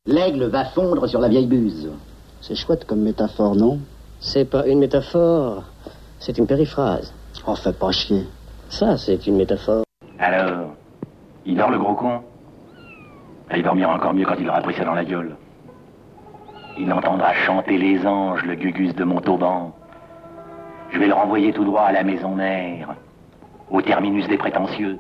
L'aigle va fondre sur la vieille buse. C'est chouette comme métaphore, non? C'est pas une métaphore, c'est une périphrase. Oh, fais pas chier. Ça, c'est une métaphore. Alors, il dort le gros con? Il dormira encore mieux quand il aura pris ça dans la gueule. Il entendra chanter les anges, le gugus de Montauban. Je vais le renvoyer tout droit à la maison mère, au terminus des prétentieux.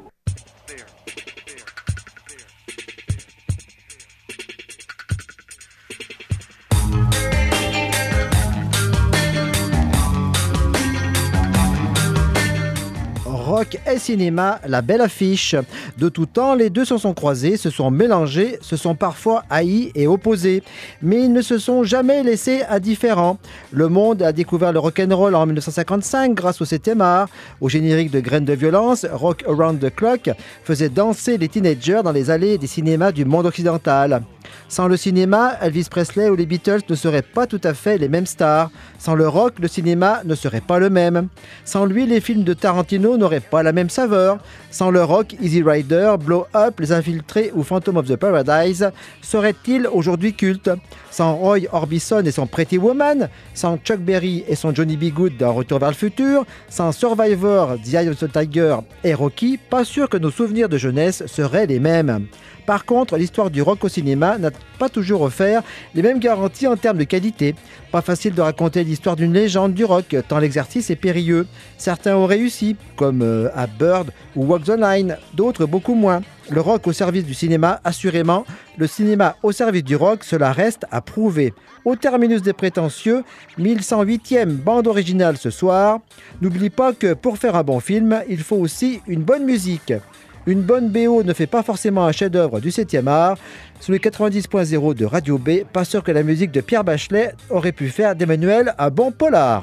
Rock et cinéma, la belle affiche. De tout temps, les deux se sont croisés, se sont mélangés, se sont parfois haïs et opposés. Mais ils ne se sont jamais laissés indifférents. Le monde a découvert le rock'n'roll en 1955 grâce au 7e art. Au générique de Graines de violence, Rock Around the Clock faisait danser les teenagers dans les allées des cinémas du monde occidental. Sans le cinéma, Elvis Presley ou les Beatles ne seraient pas tout à fait les mêmes stars. Sans le rock, le cinéma ne serait pas le même. Sans lui, les films de Tarantino n'auraient pas la même saveur. Sans le rock, Easy Rider, Blow Up, Les Infiltrés ou Phantom of the Paradise seraient-ils aujourd'hui cultes? Sans Roy Orbison et son Pretty Woman, sans Chuck Berry et son Johnny B. Good dans Retour vers le futur, sans Survivor, The Eye of the Tiger et Rocky, pas sûr que nos souvenirs de jeunesse seraient les mêmes. Par contre, l'histoire du rock au cinéma n'a pas toujours offert les mêmes garanties en termes de qualité. Pas facile de raconter l'histoire d'une légende du rock, tant l'exercice est périlleux. Certains ont réussi, comme à Bird ou Walk the Line, d'autres beaucoup moins. Le rock au service du cinéma, assurément. Le cinéma au service du rock, cela reste à prouver. Au terminus des prétentieux, 1108e bande originale ce soir. N'oublie pas que pour faire un bon film, il faut aussi une bonne musique. Une bonne BO ne fait pas forcément un chef-d'œuvre du 7e art. Sous les 90.0 de Radio B, pas sûr que la musique de Pierre Bachelet aurait pu faire d'Emmanuel un bon polar.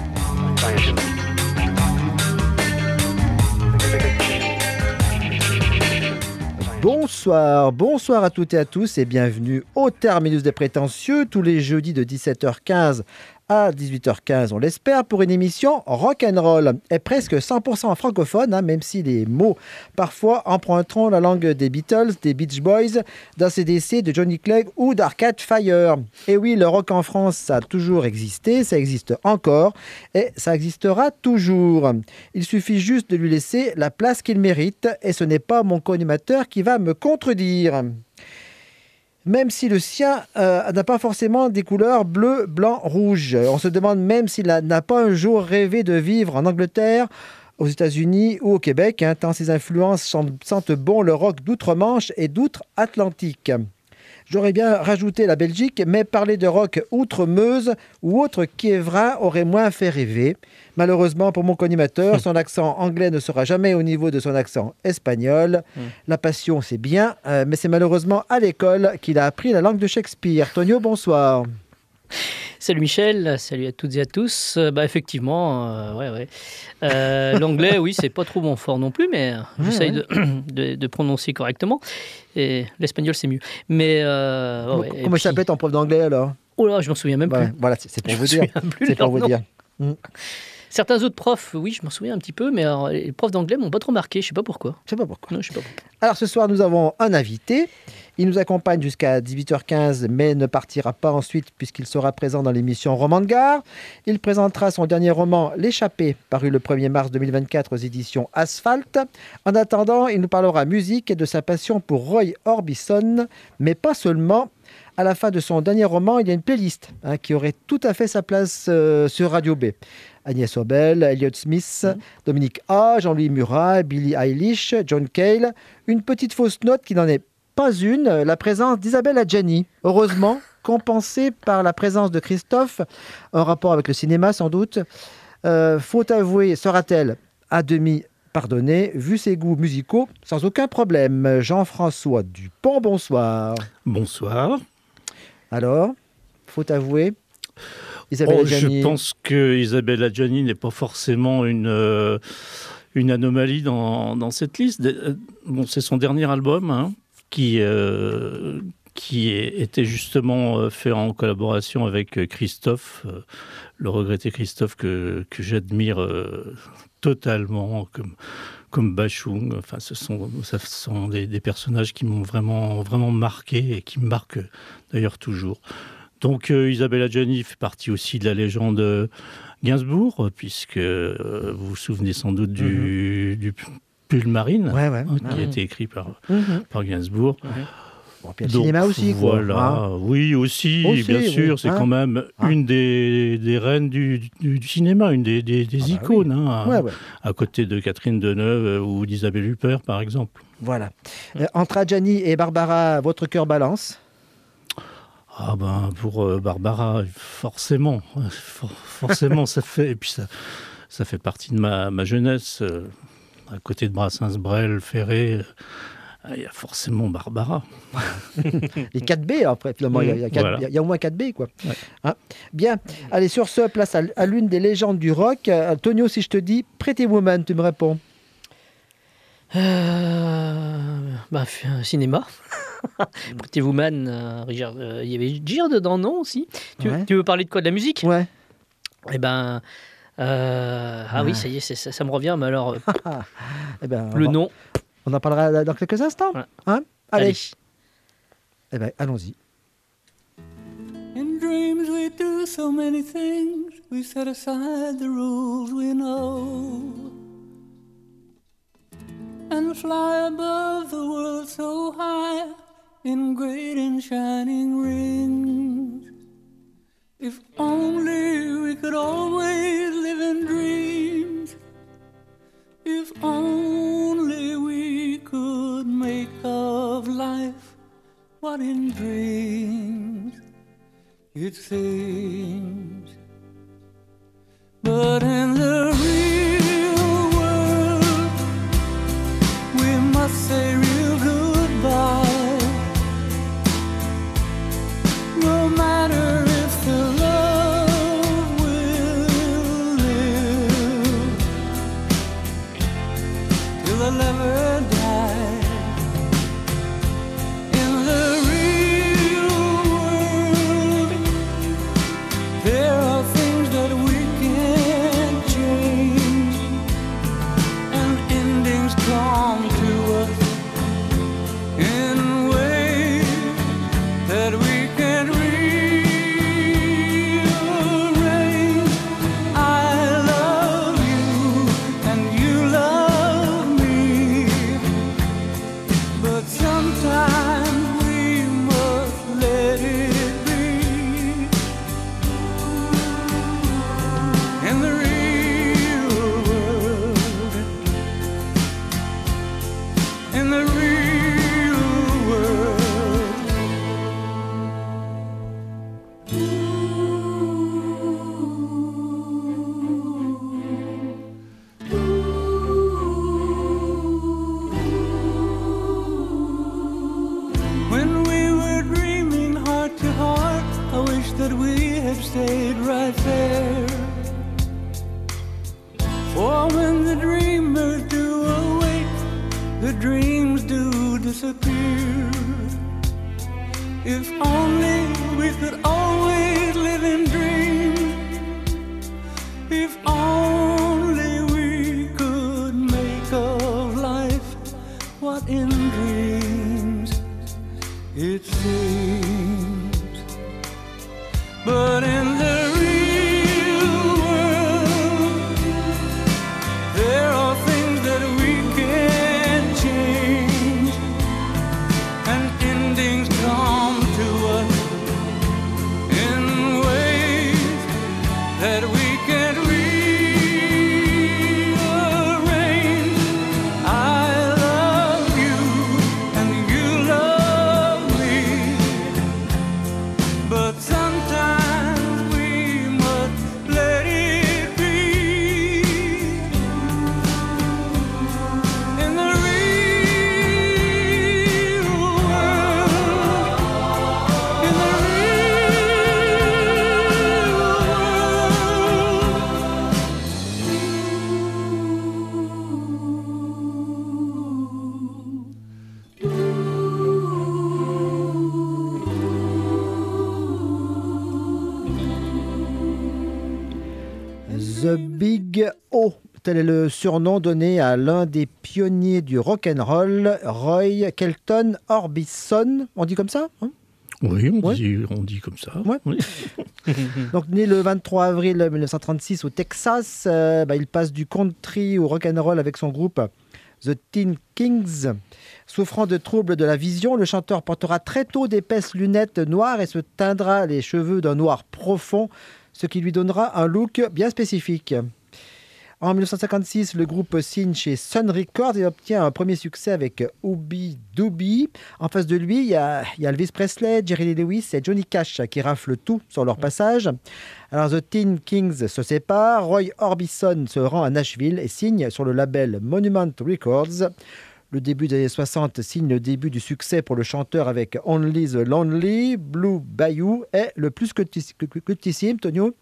Bonsoir à toutes et à tous et bienvenue au terminus des prétentieux tous les jeudis de 17h15 à 18h15, on l'espère, pour une émission rock'n'roll et presque 100% francophone, même si les mots parfois emprunteront la langue des Beatles, des Beach Boys, d'ACDC, de Johnny Clegg ou d'Arcade Fire. Et oui, le rock en France, ça a toujours existé, ça existe encore et ça existera toujours. Il suffit juste de lui laisser la place qu'il mérite et ce n'est pas mon co-animateur qui va me contredire. Même si le sien n'a pas forcément des couleurs bleu, blanc, rouge. On se demande même s'il n'a pas un jour rêvé de vivre en Angleterre, aux États-Unis ou au Québec, tant ses influences sentent bon le rock d'outre-Manche et d'outre-Atlantique. J'aurais bien rajouté la Belgique, mais parler de rock outre-Meuse ou autre Kievrin aurait moins fait rêver. Malheureusement pour mon co-animateur, son accent anglais ne sera jamais au niveau de son accent espagnol. La passion, c'est bien, mais c'est malheureusement à l'école qu'il a appris la langue de Shakespeare. Tonio, bonsoir. Salut Michel, salut à toutes et à tous. Effectivement, l'anglais, oui, c'est pas trop mon fort non plus, mais j'essaye de prononcer correctement. Et l'espagnol, c'est mieux. Mais comment s'appelle ton prof d'anglais alors? Oh là, je m'en souviens même plus. Voilà, c'est pour vous dire. C'est pour vous dire. Certains autres profs, oui, je m'en souviens un petit peu, mais alors, les profs d'anglais m'ont pas trop marqué. Je sais pas pourquoi. Je sais pas pourquoi. Non, je sais pas pourquoi. Alors ce soir, nous avons un invité. Il nous accompagne jusqu'à 18h15, mais ne partira pas ensuite puisqu'il sera présent dans l'émission Roman de Gare. Il présentera son dernier roman, L'échappée, paru le 1er mars 2024 aux éditions Asphalt. En attendant, il nous parlera musique et de sa passion pour Roy Orbison, mais pas seulement. À la fin de son dernier roman, il y a une playlist qui aurait tout à fait sa place sur Radio B. Agnès Obel, Elliott Smith, Dominique A, Jean-Louis Murat, Billie Eilish, John Cale. Une petite fausse note qui n'en est pas une, la présence d'Isabelle Adjani. Heureusement, compensée par la présence de Christophe, en rapport avec le cinéma sans doute. Faut avouer, sera-t-elle à demi pardonnée, vu ses goûts musicaux, sans aucun problème. Jean-François Dupont, bonsoir. Bonsoir. Alors, faut avouer, Isabelle Adjani... Je pense que Isabelle Adjani n'est pas forcément une anomalie dans cette liste. Bon, c'est son dernier album qui était justement fait en collaboration avec Christophe, le regretté Christophe que j'admire totalement comme Bachung. Enfin, ce sont des personnages qui m'ont vraiment marqué et qui me marquent d'ailleurs toujours. Donc Isabelle Adjani fait partie aussi de la légende Gainsbourg, puisque vous vous souvenez sans doute du Pull Marine, qui a été écrit par Gainsbourg. Bon, puis le cinéma aussi, quoi. Voilà, oui, aussi bien sûr, c'est quand même une des reines du cinéma, une des icônes, à côté de Catherine Deneuve ou d'Isabelle Huppert, par exemple. Voilà. Entre Adjani et Barbara, votre cœur balance? Ah ben, pour Barbara, forcément, ça fait, et puis ça fait partie de ma jeunesse, à côté de Brassens, Brel, Ferré. Il y a forcément Barbara. Les 4B, après, finalement, il y a au moins 4B, quoi. Ouais. Hein, bien. Allez, sur ce, place à l'une des légendes du rock. Tonio, si je te dis Pretty Woman, tu me réponds? Cinéma. Pretty Woman, il y avait Gir dedans, non, aussi? Tu veux parler de quoi? De la musique? Ouais. Eh ben... oui, ça y est, ça me revient, mais alors... le nom... On en parlera dans quelques instants. Ouais. Hein? Allez. Eh bien, allons-y. In dreams we do so many things. We set aside the rules we know and fly above the world so high in great and shining rings. If only we could always live in dreams. If only we could make of life what in dreams it seems. But in the real world, we must say real goodbye. No matter if the love will live till I'll never die. In the real world, there are things that we can't change, and endings come to us in ways that we can't rearrange. I love you and you love me, but sometimes we must let it be. In the real world, in the real world. When we were dreaming heart to heart, I wish that we had stayed right there. For when the dreamers do awake, the dreams do disappear. If only we could always live in dreams. If only we could make of life what in dreams it seems. But in the real world, there are things that we can't change, and endings come to us in ways that we can't rearrange. I love you and you love me, but sometimes we must let it be. In the real world, in the real world, The Big O. Tel est le surnom donné à l'un des pionniers du rock'n'roll, Roy Kelton Orbison. On dit comme ça, hein? Oui, Ouais. on dit comme ça. Ouais. Oui. Donc, né le 23 avril 1936 au Texas, il passe du country au rock'n'roll avec son groupe The Teen Kings. Souffrant de troubles de la vision, le chanteur portera très tôt d'épaisses lunettes noires et se teindra les cheveux d'un noir profond, ce qui lui donnera un look bien spécifique. En 1956, le groupe signe chez Sun Records et obtient un premier succès avec Ooby Dooby. En face de lui, il y a Elvis Presley, Jerry Lee Lewis et Johnny Cash qui raflent tout sur leur passage. Alors The Teen Kings se séparent, Roy Orbison se rend à Nashville et signe sur le label Monument Records. Le début des années 60 signe le début du succès pour le chanteur avec Only the Lonely, Blue Bayou et le plus cultissime, Tonio.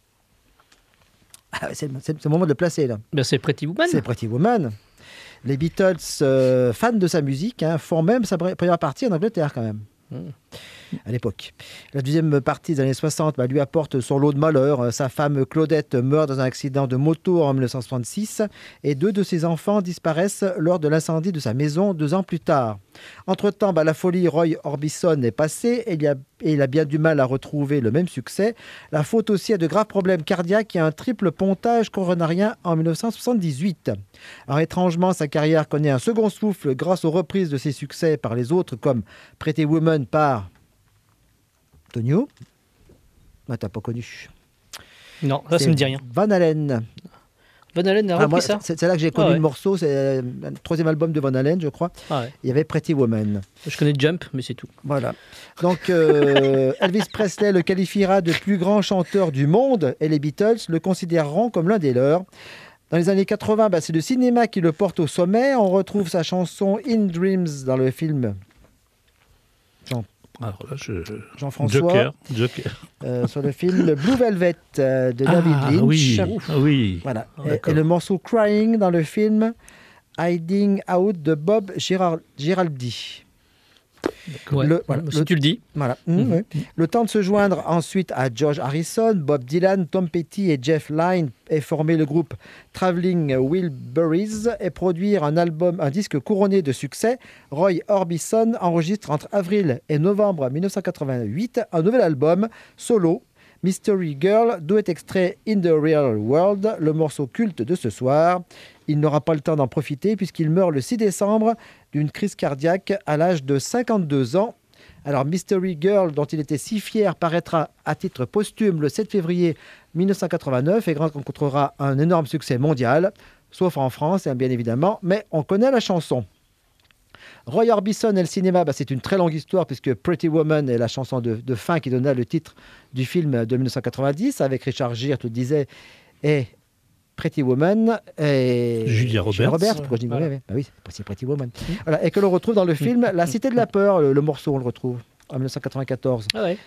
Ah, c'est le moment de le placer, là. Ben, c'est Pretty Woman. C'est Pretty Woman. Les Beatles, fans de sa musique, font même sa première partie en Angleterre, quand même. À l'époque. La deuxième partie des années 60 lui apporte son lot de malheur. Sa femme Claudette meurt dans un accident de moto en 1966 et 2 de ses enfants disparaissent lors de l'incendie de sa maison 2 ans plus tard. Entre-temps, la folie Roy Orbison est passée et il a bien du mal à retrouver le même succès. La faute aussi à de graves problèmes cardiaques et un triple pontage coronarien en 1978. Alors étrangement, sa carrière connaît un second souffle grâce aux reprises de ses succès par les autres comme Pretty Woman par Tonio. Ah, t'as pas connu. Non, là, ça me dit rien. Van Halen. Van Halen a repris Moi, ça. c'est là que j'ai connu le morceau. C'est le 3e album de Van Halen, je crois. Ah ouais. Il y avait Pretty Woman. Je connais Jump, mais c'est tout. Voilà. Donc, Elvis Presley le qualifiera de plus grand chanteur du monde et les Beatles le considéreront comme l'un des leurs. Dans les années 80, c'est le cinéma qui le porte au sommet. On retrouve sa chanson In Dreams dans le film Alors là, Jean-François. Joker. Sur le film Blue Velvet de David Lynch. Oui. Voilà. Et le morceau Crying dans le film Hiding Out de Bob Giraldi. Ouais. Si tu le dis. Voilà. Oui. Le temps de se joindre ensuite à George Harrison, Bob Dylan, Tom Petty et Jeff Lynne et former le groupe Traveling Wilburys et produire un disque couronné de succès. Roy Orbison enregistre entre avril et novembre 1988 un nouvel album solo, Mystery Girl, d'où est extrait In the Real World, le morceau culte de ce soir. Il n'aura pas le temps d'en profiter puisqu'il meurt le 6 décembre d'une crise cardiaque à l'âge de 52 ans. Alors Mystery Girl, dont il était si fier, paraîtra à titre posthume le 7 février 1989 et rencontrera un énorme succès mondial, sauf en France, bien évidemment, mais on connaît la chanson. Roy Orbison et le cinéma, c'est une très longue histoire puisque Pretty Woman est la chanson de fin qui donna le titre du film de 1990 avec Richard Gere, tu le disais, et Pretty Woman et Julia Roberts. Pourquoi je dis oui, c'est Pretty Woman. Voilà, et que l'on retrouve dans le film La Cité de la Peur, le morceau, on le retrouve en 1994. Ah ouais.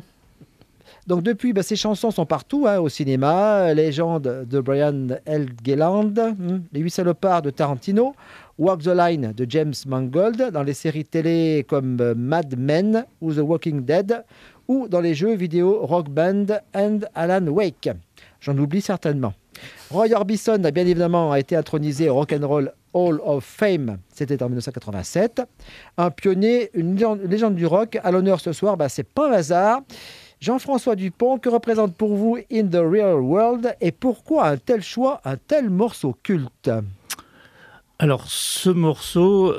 Donc depuis, ces chansons sont partout, au cinéma, Légende de Brian L. Gilland, Les 8 salopards de Tarantino, Walk the Line de James Mangold, dans les séries télé comme Mad Men ou The Walking Dead, ou dans les jeux vidéo Rock Band and Alan Wake. J'en oublie certainement. Roy Orbison a bien évidemment été intronisé au Rock'n'Roll Hall of Fame, c'était en 1987. Un pionnier, une légende du rock. À l'honneur ce soir, c'est pas un hasard. Jean-François Dupont, que représente pour vous In the Real World et pourquoi un tel choix, un tel morceau culte? Alors, ce morceau,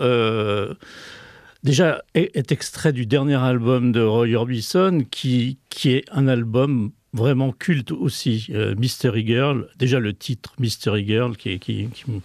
déjà, est extrait du dernier album de Roy Orbison, qui est un album vraiment culte aussi, Mystery Girl. Déjà, le titre Mystery Girl, qui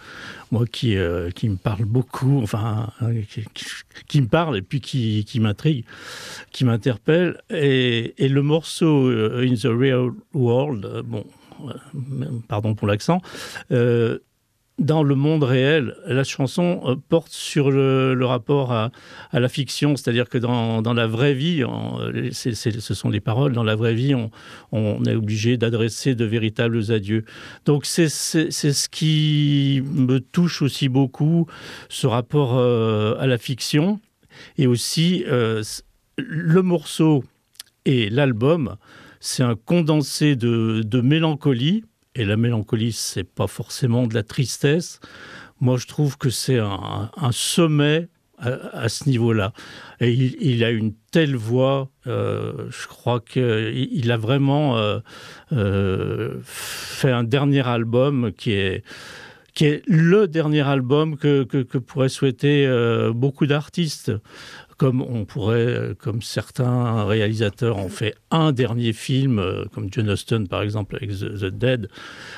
me parle beaucoup, enfin, qui me parle et puis qui m'intrigue, qui m'interpelle. Et le morceau In the Real World, pardon pour l'accent, dans le monde réel, la chanson porte sur le rapport à la fiction, c'est-à-dire que dans la vraie vie, ce sont les paroles, dans la vraie vie, on est obligé d'adresser de véritables adieux. Donc c'est ce qui me touche aussi beaucoup, ce rapport à la fiction, et aussi le morceau et l'album, c'est un condensé de mélancolie et la mélancolie, c'est pas forcément de la tristesse. Moi, je trouve que c'est un sommet à ce niveau-là. Et il a une telle voix, je crois qu'il a vraiment fait un dernier album qui est le dernier album que pourraient souhaiter beaucoup d'artistes. Comme certains réalisateurs ont fait un dernier film, comme John Huston par exemple avec The Dead,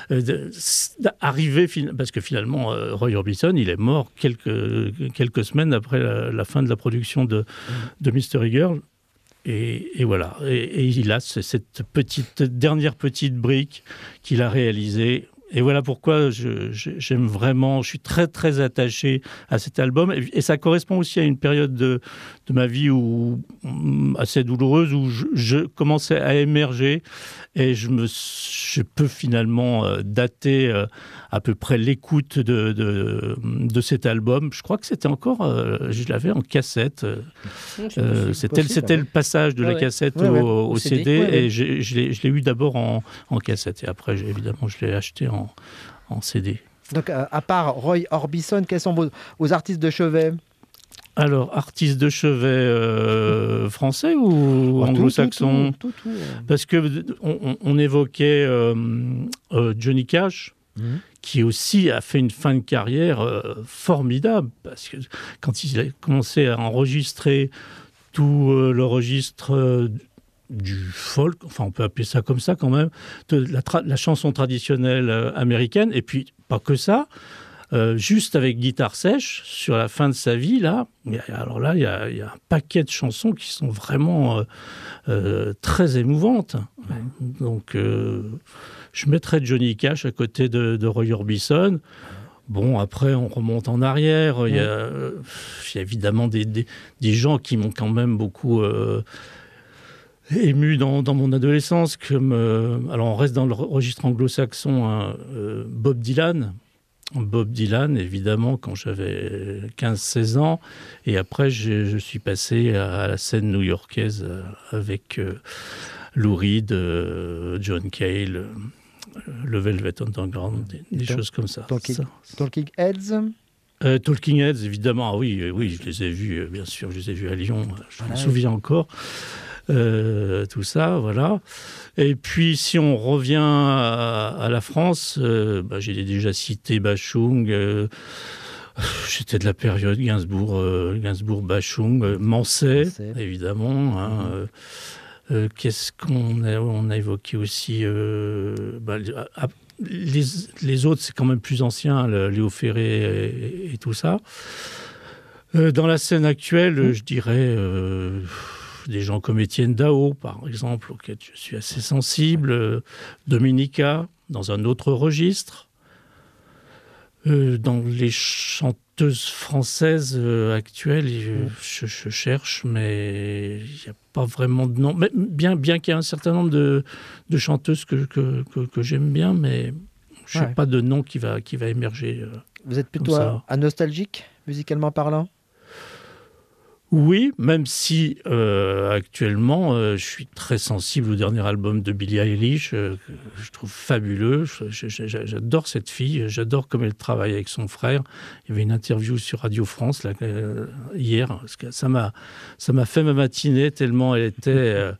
parce que finalement Roy Orbison il est mort quelques semaines après la fin de la production de Mystery Girl. Et voilà, et il a cette dernière petite brique qu'il a réalisée. Et voilà pourquoi j'aime vraiment, je suis très très attaché à cet album. Et ça correspond aussi à une période de ma vie assez douloureuse où je commençais à émerger et je peux finalement dater à peu près l'écoute de cet album. Je crois que c'était encore, je l'avais en cassette. C'était le passage de la cassette au CD et je l'ai eu d'abord en cassette et après évidemment je l'ai acheté en CD. Donc à part Roy Orbison, quels sont vos artistes de chevet ? Alors, artistes de chevet français ou anglo-saxons ? Tout. Parce qu'on évoquait Johnny Cash, qui aussi a fait une fin de carrière formidable. Parce que quand il a commencé à enregistrer tout le registre du folk, enfin on peut appeler ça comme ça quand même, de la chanson traditionnelle américaine, et puis pas que ça, juste avec guitare sèche, sur la fin de sa vie, là, alors là, il y a un paquet de chansons qui sont vraiment très émouvantes. Donc, je mettrais Johnny Cash à côté de Roy Orbison. Bon, après, on remonte en arrière. Il y a évidemment des gens qui m'ont quand même beaucoup ému dans mon adolescence, comme alors on reste dans le registre anglo-saxon, Bob Dylan. Bob Dylan, évidemment, quand j'avais 15-16 ans. Et après, je suis passé à la scène new-yorkaise avec Lou Reed, John Cale, le Velvet Underground, des choses comme ça. Talking Heads Talking Heads, évidemment. Ah oui, je les ai vus, bien sûr, je les ai vus à Lyon. Je me souviens encore. Tout ça, voilà. Et puis, si on revient à la France, j'ai déjà cité Bachung, j'étais de la période Gainsbourg, Bachung, Manset, évidemment. Qu'est-ce qu'on a évoqué aussi les autres, c'est quand même plus ancien, Léo Ferré et tout ça. Dans la scène actuelle, je dirais... des gens comme Étienne Dao, par exemple, auquel je suis assez sensible, Dominica, dans un autre registre. Dans les chanteuses françaises actuelles, je cherche, mais il n'y a pas vraiment de nom. Mais bien qu'il y ait un certain nombre de chanteuses que j'aime bien, mais je n'ai pas de nom qui va émerger. Vous êtes plutôt un nostalgique, musicalement parlant ? Oui, même si actuellement je suis très sensible au dernier album de Billie Eilish, que je trouve fabuleux. J'adore cette fille, j'adore comme elle travaille avec son frère. Il y avait une interview sur Radio France là, hier, parce que ça m'a fait ma matinée tellement elle était,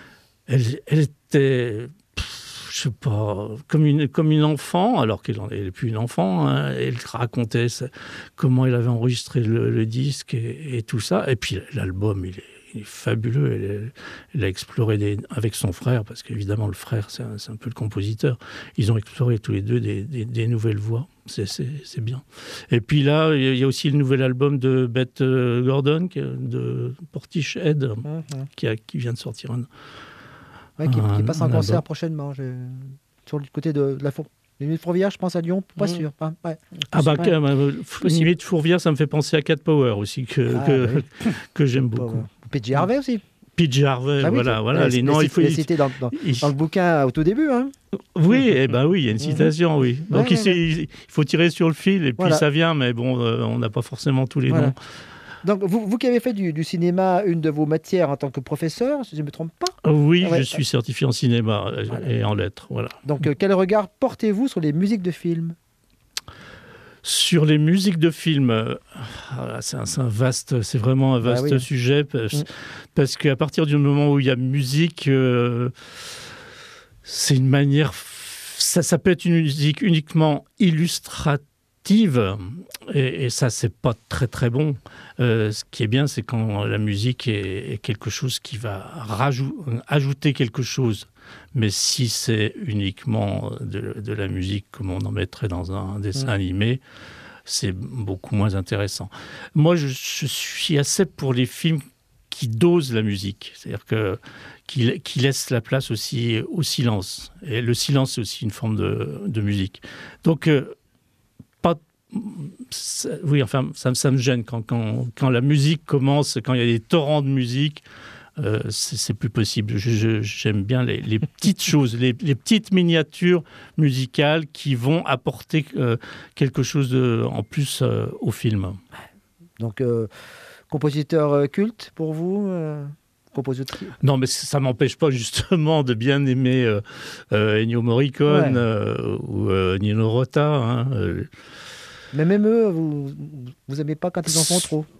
je sais pas, comme une enfant, alors qu'elle n'est plus une enfant. Hein. Elle racontait comment elle avait enregistré le disque et tout ça. Et puis l'album, il est fabuleux. Elle a exploré avec son frère, parce qu'évidemment le frère, c'est un peu le compositeur. Ils ont exploré tous les deux des nouvelles voix. C'est bien. Et puis là, il y a aussi le nouvel album de Beth Gordon, de Portishead, qui vient de sortir qui passe en concert prochainement. Sur le côté de la Limite Fourvière, je pense à Lyon, pas sûr. Hein. Ouais. Limite Fourvière, ça me fait penser à Cat Power aussi, que j'aime beaucoup. PJ Harvey aussi. PJ Harvey, voilà. Les noms, il faut les citer dans le bouquin au tout début. Hein. Oui, il y a une citation, oui. Donc il faut tirer sur le fil et puis ça vient, mais bon, on n'a pas forcément tous les noms. Donc, vous qui avez fait du cinéma une de vos matières en tant que professeur, si je ne me trompe pas. Oui, Ouais. je suis certifié en cinéma et en lettres. Voilà. Donc, quel regard portez-vous sur les musiques de films ? Sur les musiques de films, c'est vraiment un vaste sujet parce qu'à partir du moment où il y a musique, c'est une manière. Ça peut être une musique uniquement illustrative et ça, c'est pas très très bon. Ce qui est bien, c'est quand la musique est quelque chose qui va ajouter quelque chose. Mais si c'est uniquement de la musique comme on en mettrait dans un dessin animé, c'est beaucoup moins intéressant. Moi, je suis assez pour les films qui dosent la musique, c'est-à-dire qui laissent la place aussi au silence. Et le silence, c'est aussi une forme de musique. Donc, oui, enfin, ça me gêne quand la musique commence, quand il y a des torrents de musique. C'est plus possible. J'aime bien les petites choses, les petites miniatures musicales qui vont apporter quelque chose en plus au film. Donc, compositeur culte pour vous Non, mais ça ne m'empêche pas justement de bien aimer Ennio Morricone ou Nino Rota. Hein, Mais même eux, vous n'aimez pas quand ils en font trop?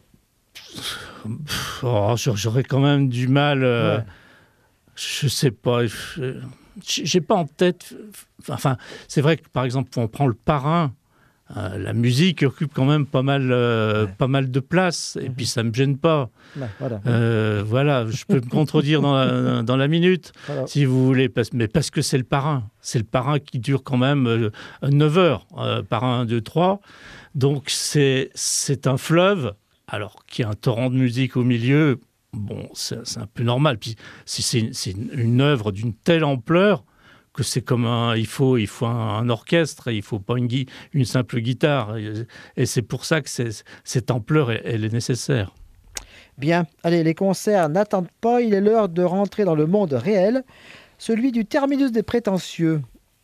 J'aurais quand même du mal. Je sais pas. J'ai pas en tête. Enfin, c'est vrai que par exemple, on prend Le Parrain. La musique occupe quand même pas mal de place. Et puis ça me gêne pas. Voilà, je peux me contredire dans la minute, si vous voulez, mais parce que c'est Le Parrain. C'est Le Parrain qui dure quand même 9 heures. Parrain 1, 2, 3. Donc c'est un fleuve. Alors qu'il y a un torrent de musique au milieu, bon, c'est un peu normal. Puis c'est une œuvre d'une telle ampleur que c'est comme il faut un orchestre, il ne faut pas une simple guitare. Et c'est pour ça que cette ampleur, elle est nécessaire. Bien, allez, les concerts n'attendent pas, il est l'heure de rentrer dans le monde réel, celui du terminus des prétentieux.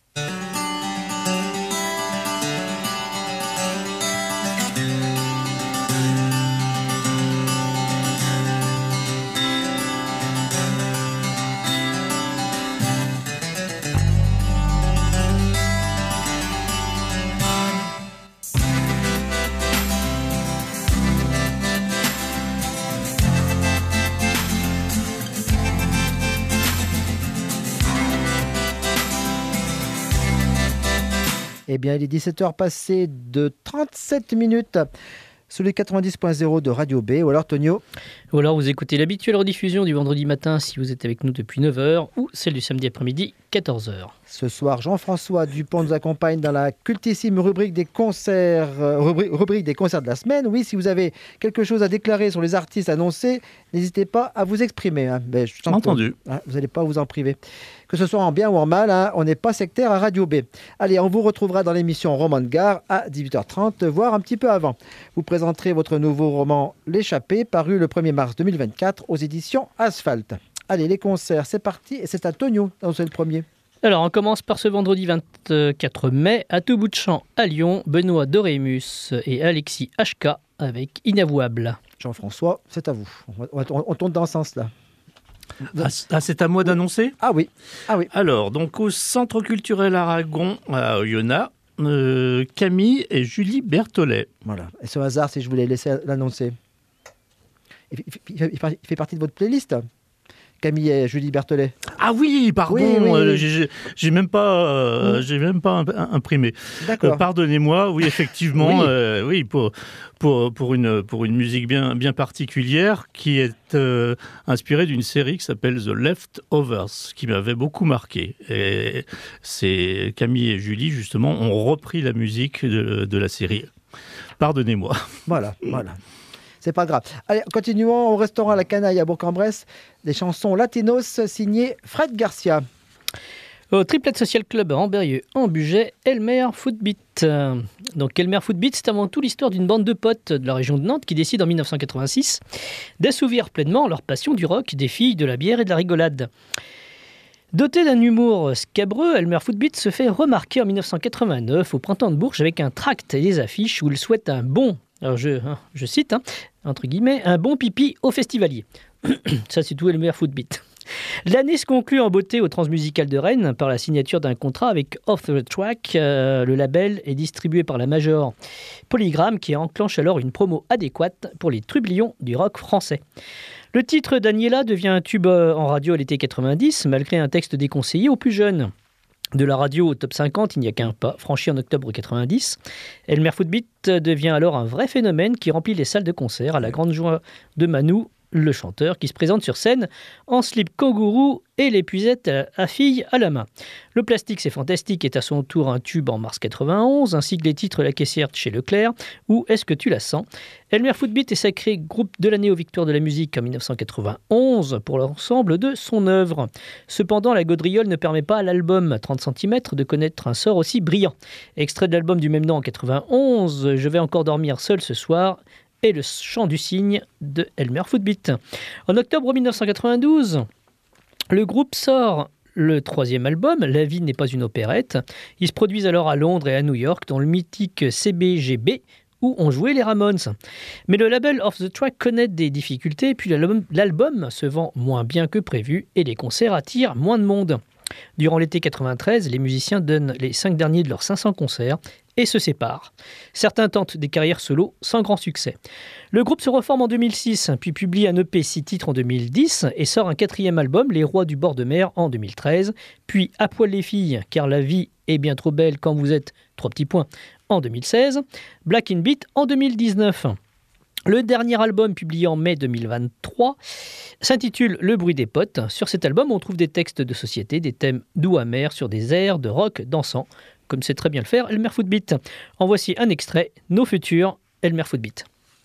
Eh bien, il est 17h passées de 37 minutes sur les 90.0 de Radio B. Ou alors, Tonio? Ou alors, vous écoutez l'habituelle rediffusion du vendredi matin si vous êtes avec nous depuis 9h ou celle du samedi après-midi, 14h. Ce soir, Jean-François Dupont nous accompagne dans la cultissime rubrique des concerts, rubrique des concerts de la semaine. Oui, si vous avez quelque chose à déclarer sur les artistes annoncés, n'hésitez pas à vous exprimer. Hein. Ben, entendu. Vous n'allez pas vous en priver. Que ce soit en bien ou en mal, hein, on n'est pas sectaire à Radio B. Allez, on vous retrouvera dans l'émission Roman de Gare à 18h30, voire un petit peu avant. Vous présenterez votre nouveau roman L'échappée, paru le 1er mars 2024 aux éditions Asphalte. Allez, les concerts, c'est parti. Et c'est à Tonio, c'est le premier. Alors, on commence par ce vendredi 24 mai, à tout bout de champ à Lyon, Benoît Dorémus et Alexis HK avec Inavouable. Jean-François, c'est à vous. On tourne dans ce sens-là. C'est à moi d'annoncer ? Ah oui. Alors, donc au Centre culturel Aragon à Oyonnax, Camille et Julie Berthollet. Voilà. Et ce hasard, si je voulais laisser l'annoncer. Il fait partie de votre playlist, Camille et Julie Berthollet. Ah oui, pardon, oui. J'ai même pas imprimé. D'accord. Pardonnez-moi, oui, effectivement, oui, pour une musique bien particulière qui est inspirée d'une série qui s'appelle The Leftovers, qui m'avait beaucoup marqué. Et c'est Camille et Julie, justement, ont repris la musique de la série. Pardonnez-moi. Voilà. C'est pas grave. Allez, continuons au restaurant La Canaille à Bourg-en-Bresse. Des chansons latinos signées Fred Garcia. Au Triplette Social Club à Amberieu, en Bugey, Elmer Footbeat. Donc Elmer Footbeat, c'est avant tout l'histoire d'une bande de potes de la région de Nantes qui décident en 1986 d'assouvir pleinement leur passion du rock, des filles, de la bière et de la rigolade. Doté d'un humour scabreux, Elmer Footbeat se fait remarquer en 1989 au Printemps de Bourges avec un tract et des affiches où il souhaite un bon Alors je cite, entre guillemets, un bon pipi au festivalier. Ça, c'est tout Elmer Footbeat. L'année se conclut en beauté au Transmusical de Rennes par la signature d'un contrat avec Off the Track. Le label est distribué par la major Polygram qui enclenche alors une promo adéquate pour les trublions du rock français. Le titre Daniela devient un tube en radio à l'été 90 malgré un texte déconseillé aux plus jeunes. De la radio au top 50, il n'y a qu'un pas franchi en octobre 90. Elmer Footbeat devient alors un vrai phénomène qui remplit les salles de concert à la grande joie de Manu, le chanteur, qui se présente sur scène en slip kangourou et l'épuisette à fille à la main. Le Plastique c'est fantastique est à son tour un tube en mars 91, ainsi que les titres La caissière chez Leclerc ou Est-ce que tu la sens. Elmer Footbeat est sacré groupe de l'année aux Victoires de la musique en 1991 pour l'ensemble de son œuvre. Cependant, la gaudriole ne permet pas à l'album 30 cm de connaître un sort aussi brillant. Extrait de l'album du même nom en 91, Je vais encore dormir seul ce soir, et Le chant du cygne de Elmer Footbeat. En octobre 1992, le groupe sort le 3e album, La vie n'est pas une opérette. Ils se produisent alors à Londres et à New York dans le mythique CBGB où ont joué les Ramones. Mais le label Off the Track connaît des difficultés, puis l'album se vend moins bien que prévu et les concerts attirent moins de monde. Durant l'été 93, les musiciens donnent les 5 derniers de leurs 500 concerts et se séparent. Certains tentent des carrières solo sans grand succès. Le groupe se reforme en 2006, puis publie un EP 6 titres en 2010 et sort un 4e album, Les Rois du bord de mer, en 2013, puis À poil les filles, car la vie est bien trop belle quand vous êtes 3 petits points, en 2016, Black in Beat en 2019. Le dernier album, publié en mai 2023, s'intitule Le bruit des potes. Sur cet album, on trouve des textes de société, des thèmes doux amers sur des airs de rock dansant, comme sait très bien le faire Elmer Footbeat. En voici un extrait, Nos futurs, Elmer Footbeat.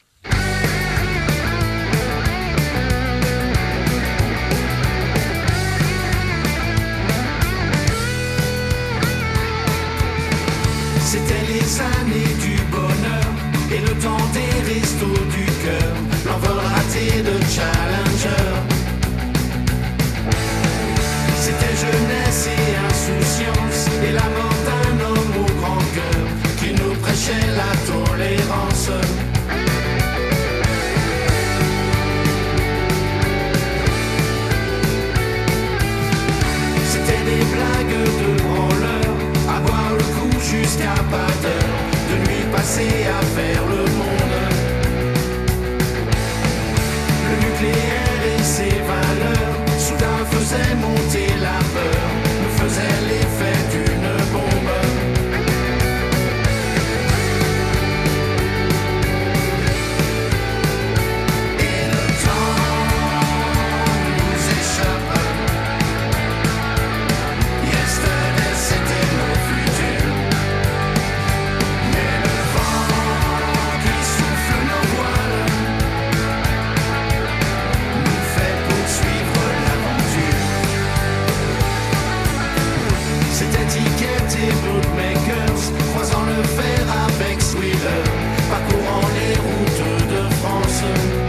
C'était les années du bonheur et le temps des restos du cœur, l'envol raté de Challenger. C'était jeunesse et insouciance et la mort d'un homme au grand cœur qui nous prêchait la tolérance. C'était des blagues de branleurs, à boire le coup jusqu'à pas d'heure, de nuit passée à faire le monde. Le nucléaire et ses valeurs soudain faisaient monter la peur, nous faisaient l'effet d'une bombe. Et le temps nous échappe. Yesterday c'était nos futurs. Mais le vent qui souffle nos voiles nous fait poursuivre l'aventure. C'était Ticket et Bootmakers, croisant le fer avec Swiller, parcourant les routes de France.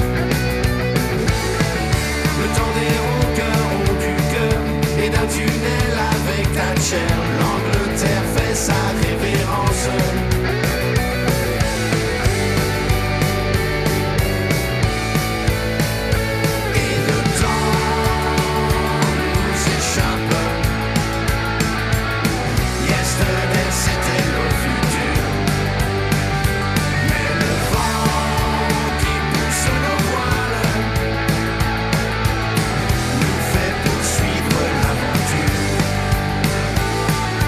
Le temps des rockers ont du cœur et d'un tunnel avec Thatcher, l'Angleterre fait sa révérence. Et le temps nous échappe. Yesterday c'était le futur. Mais le vent qui pousse nos voiles nous fait poursuivre l'aventure.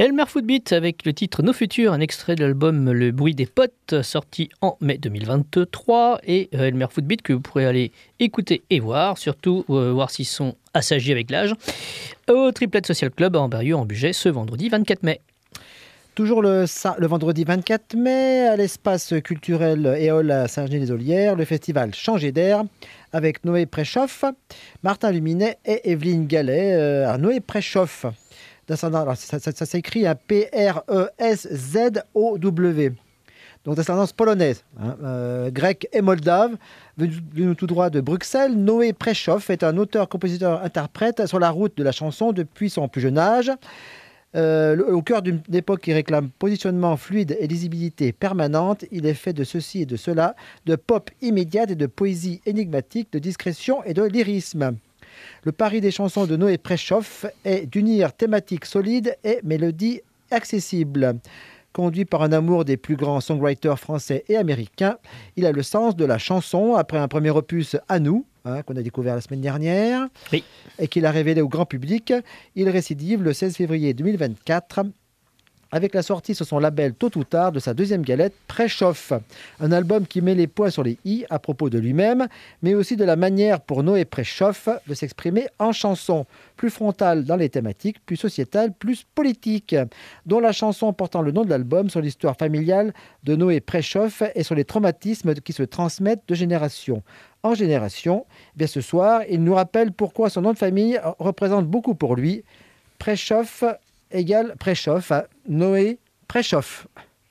Elmer Footbeat avec le titre Nos Futurs, un extrait de l'album Le Bruit des Potes, sorti en mai 2023. Et Elmer Footbeat que vous pourrez aller écouter et voir, surtout voir s'ils sont assagis avec l'âge, au Triplette Social Club à Amberieu en Bugey ce vendredi 24 mai. Toujours le vendredi 24 mai, à l'espace culturel Éole à Saint-Genis-les-Olières, le festival Changer d'air avec Noé Préchoff, Martin Luminet et Evelyne Gallet à Noé Préchoff. Alors, ça s'écrit à P-R-E-S-Z-O-W. Donc d'ascendance polonaise, grecque et moldave, venu tout droit de Bruxelles. Noé Préchoff est un auteur, compositeur, interprète sur la route de la chanson depuis son plus jeune âge. Au cœur d'une époque qui réclame positionnement fluide et lisibilité permanente, il est fait de ceci et de cela, de pop immédiate et de poésie énigmatique, de discrétion et de lyrisme. Le pari des chansons de Noé Préchoff est d'unir thématiques solides et mélodies accessibles. Conduit par un amour des plus grands songwriters français et américains, il a le sens de la chanson après un premier opus À nous, qu'on a découvert la semaine dernière, oui, et qu'il a révélé au grand public. Il récidive le 16 février 2024 avec la sortie sur son label Tôt ou Tard de sa deuxième galette Préchoff, un album qui met les points sur les i à propos de lui-même, mais aussi de la manière pour Noé Préchoff de s'exprimer en chanson, plus frontale dans les thématiques, plus sociétale, plus politique, dont la chanson portant le nom de l'album sur l'histoire familiale de Noé Préchoff et sur les traumatismes qui se transmettent de génération en génération. Bien ce soir, il nous rappelle pourquoi son nom de famille représente beaucoup pour lui. Préchoff égale Préchoff, Noé Préchoff.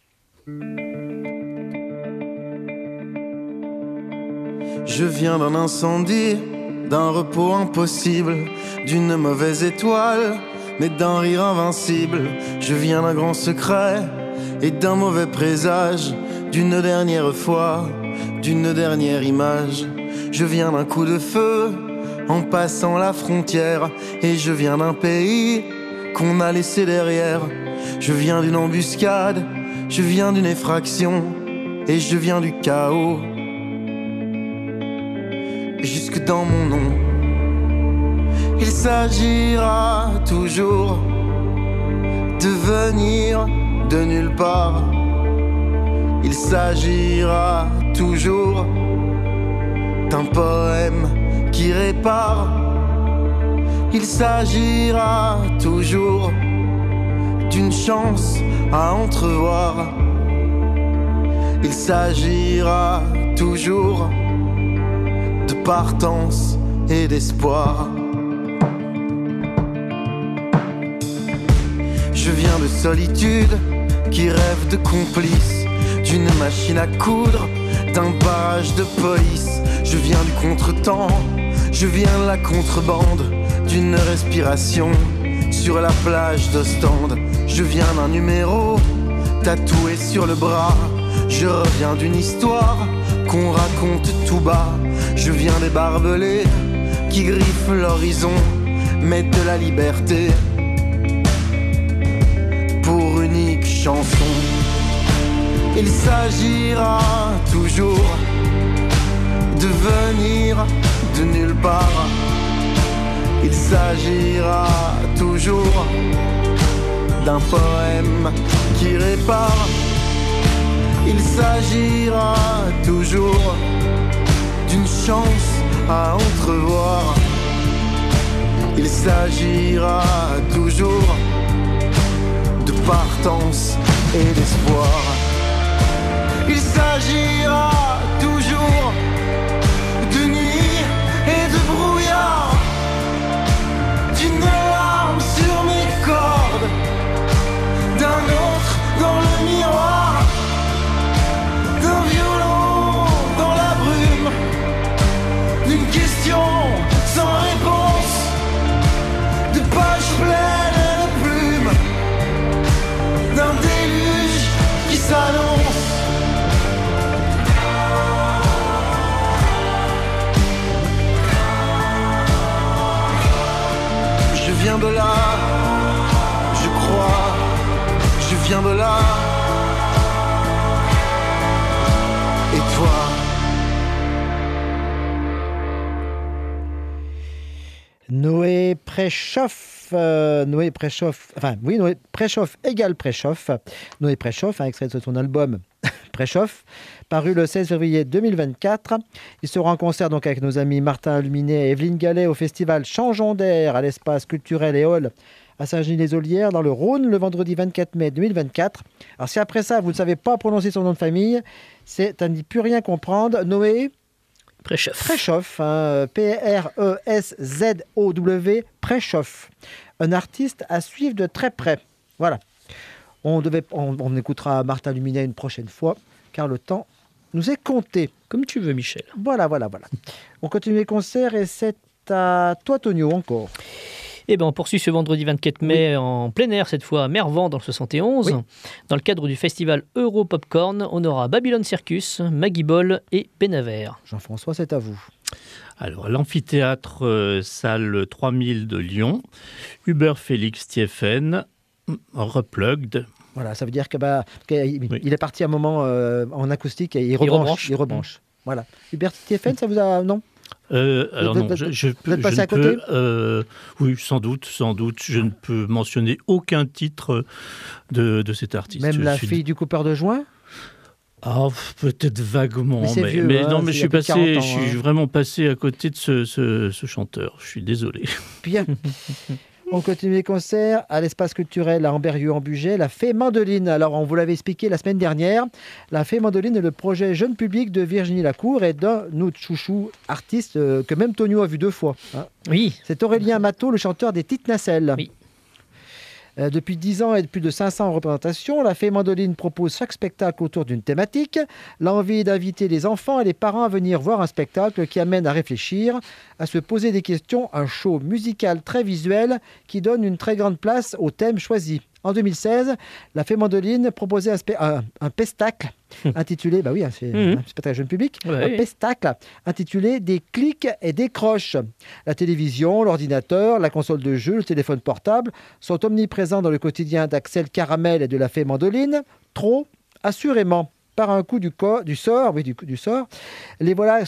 Je viens d'un incendie, d'un repos impossible, d'une mauvaise étoile, mais d'un rire invincible. Je viens d'un grand secret et d'un mauvais présage, d'une dernière fois, d'une dernière image. Je viens d'un coup de feu en passant la frontière, et je viens d'un pays qu'on a laissé derrière. Je viens d'une embuscade, je viens d'une effraction, et je viens du chaos. Jusque dans mon nom, il s'agira toujours de venir de nulle part. Il s'agira toujours d'un poème qui répare. Il s'agira toujours d'une chance à entrevoir. Il s'agira toujours de partance et d'espoir. Je viens de solitude qui rêve de complices, d'une machine à coudre, d'un barrage de police. Je viens du contretemps, je viens de la contrebande, d'une respiration sur la plage d'Ostende. Je viens d'un numéro tatoué sur le bras. Je reviens d'une histoire qu'on raconte tout bas. Je viens des barbelés qui griffent l'horizon, mais de la liberté pour unique chanson. Il s'agira toujours de venir de nulle part. Il s'agira toujours d'un poème qui répare. Il s'agira toujours d'une chance à entrevoir. Il s'agira toujours de partance et d'espoir. Il s'agira toujours de nuit et de brouillard, d'une larme sur mes cordes, d'un autre dans le miroir, d'un violon dans la brume, d'une question sans réponse, de pages pleines de plumes, d'un déluge qui s'annonce. Je viens de là, je crois, je viens de là. Et toi? Noé Préchoff Noé Préchoff, Noé Préchoff égale Préchoff. Noé Préchoff, un extrait de son album Préchoff, paru le 16 février 2024. Il sera en concert donc avec nos amis Martin Aluminet et Evelyne Gallet au festival Changeons d'air à l'espace culturel et hall à Saint-Genis-les-Ollières dans le Rhône le vendredi 24 mai 2024. Alors si après ça vous ne savez pas prononcer son nom de famille, c'est à n'y plus rien comprendre. Noé Préchoff, P-R-E-S-Z-O-W, Préchoff, un artiste à suivre de très près. Voilà. On écoutera Martin Luminet une prochaine fois, car le temps nous est compté. Comme tu veux, Michel. Voilà. On continue les concerts et c'est à toi, Tonio, encore. Eh bien, on poursuit ce vendredi 24 mai en plein air, cette fois à Mervan, dans le 71. Oui. Dans le cadre du festival Euro Popcorn, on aura Babylon Circus, Maggie Ball et Benaver. Jean-François, c'est à vous. Alors, l'amphithéâtre salle 3000 de Lyon, Hubert Félix Thieffen, Replugged. Voilà, ça veut dire qu'il est parti un moment en acoustique et il rebranche. Voilà. Hubert Thieffen, ça vous a... Non ? Alors non, je peux, oui, sans doute, je ne peux mentionner aucun titre de cet artiste. Même la fille du coupeur de joint ? Ah, peut-être vaguement, mais vieux, non, mais je suis vraiment passé à côté de ce chanteur. Je suis désolé. Bien. On continue les concerts à l'espace culturel à Amberieu-en-Bugey, la Fée Mandoline. Alors, on vous l'avait expliqué la semaine dernière, la Fée Mandoline est le projet jeune public de Virginie Lacour et d'un autre chouchou artiste que même Tonio a vu 2 fois. Hein. Oui. C'est Aurélien Matteau, le chanteur des Petites Nacelles. Oui. Depuis 10 ans et plus de 500 représentations, la Fée Mandoline propose chaque spectacle autour d'une thématique. L'envie d'inviter les enfants et les parents à venir voir un spectacle qui amène à réfléchir, à se poser des questions, un show musical très visuel qui donne une très grande place au thème choisi. En 2016, la Fée Mandoline proposait un pestacle intitulé, c'est un spectacle jeune public, un pestacle intitulé Des clics et des croches. La télévision, l'ordinateur, la console de jeu, le téléphone portable sont omniprésents dans le quotidien d'Axel Caramel et de la Fée Mandoline. Trop, assurément, par un coup du sort, les voilà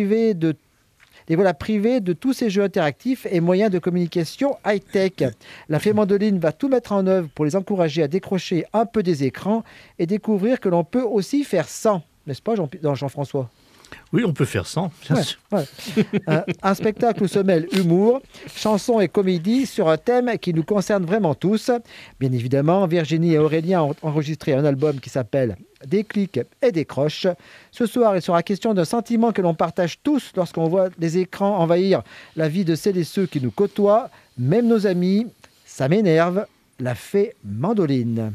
privés de tous ces jeux interactifs et moyens de communication high-tech. La Fée Mandoline va tout mettre en œuvre pour les encourager à décrocher un peu des écrans et découvrir que l'on peut aussi faire sans. N'est-ce pas, Jean-François ? Oui, on peut faire sans, bien sûr. Ouais. Un spectacle où se mêlent humour, chansons et comédie sur un thème qui nous concerne vraiment tous. Bien évidemment, Virginie et Aurélien ont enregistré un album qui s'appelle Des clics et des croches. Ce soir, il sera question d'un sentiment que l'on partage tous lorsqu'on voit les écrans envahir la vie de celles et ceux qui nous côtoient, même nos amis. Ça m'énerve, la Fée Mandoline.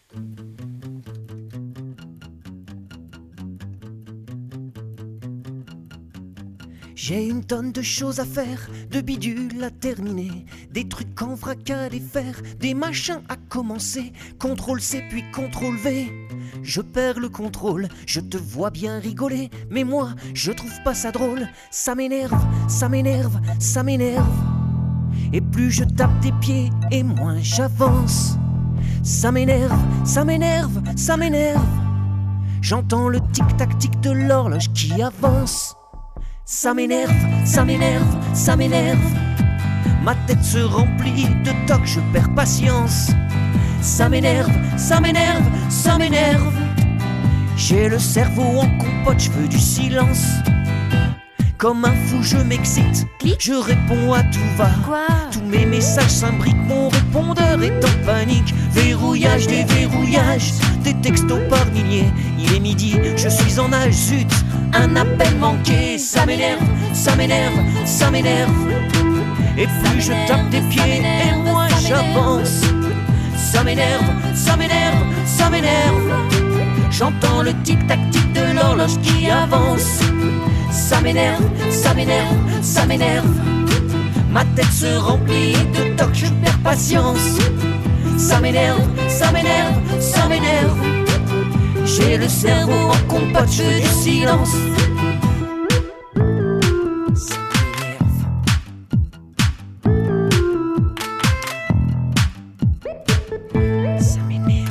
J'ai une tonne de choses à faire, de bidules à terminer, des trucs en vrac à défaire, des machins à commencer, CTRL-C puis CTRL-V. Je perds le contrôle, je te vois bien rigoler, mais moi, je trouve pas ça drôle. Ça m'énerve, ça m'énerve, ça m'énerve. Et plus je tape des pieds, et moins j'avance. Ça m'énerve, ça m'énerve, ça m'énerve. J'entends le tic-tac-tic de l'horloge qui avance. Ça m'énerve, ça m'énerve, ça m'énerve. Ma tête se remplit de toc, je perds patience. Ça m'énerve, ça m'énerve, ça m'énerve. J'ai le cerveau en compote, je veux du silence. Comme un fou je m'excite, je réponds à tout va. Tous mes messages s'imbriquent, mon répondeur est en panique. Verrouillage, déverrouillage, des textos par milliers. Il est midi, je suis en nage, zut, un appel manqué. Ça m'énerve, ça m'énerve, ça m'énerve. Et plus je tape des pieds, et moins j'avance. Ça m'énerve, ça m'énerve, ça m'énerve. J'entends le tic-tac-tic de l'horloge qui avance. Ça m'énerve, ça m'énerve, ça m'énerve. Ma tête se remplit de toc, je perds patience. Ça m'énerve, ça m'énerve, ça m'énerve. J'ai le cerveau en compote, je veux du silence. Ça m'énerve. Ça m'énerve.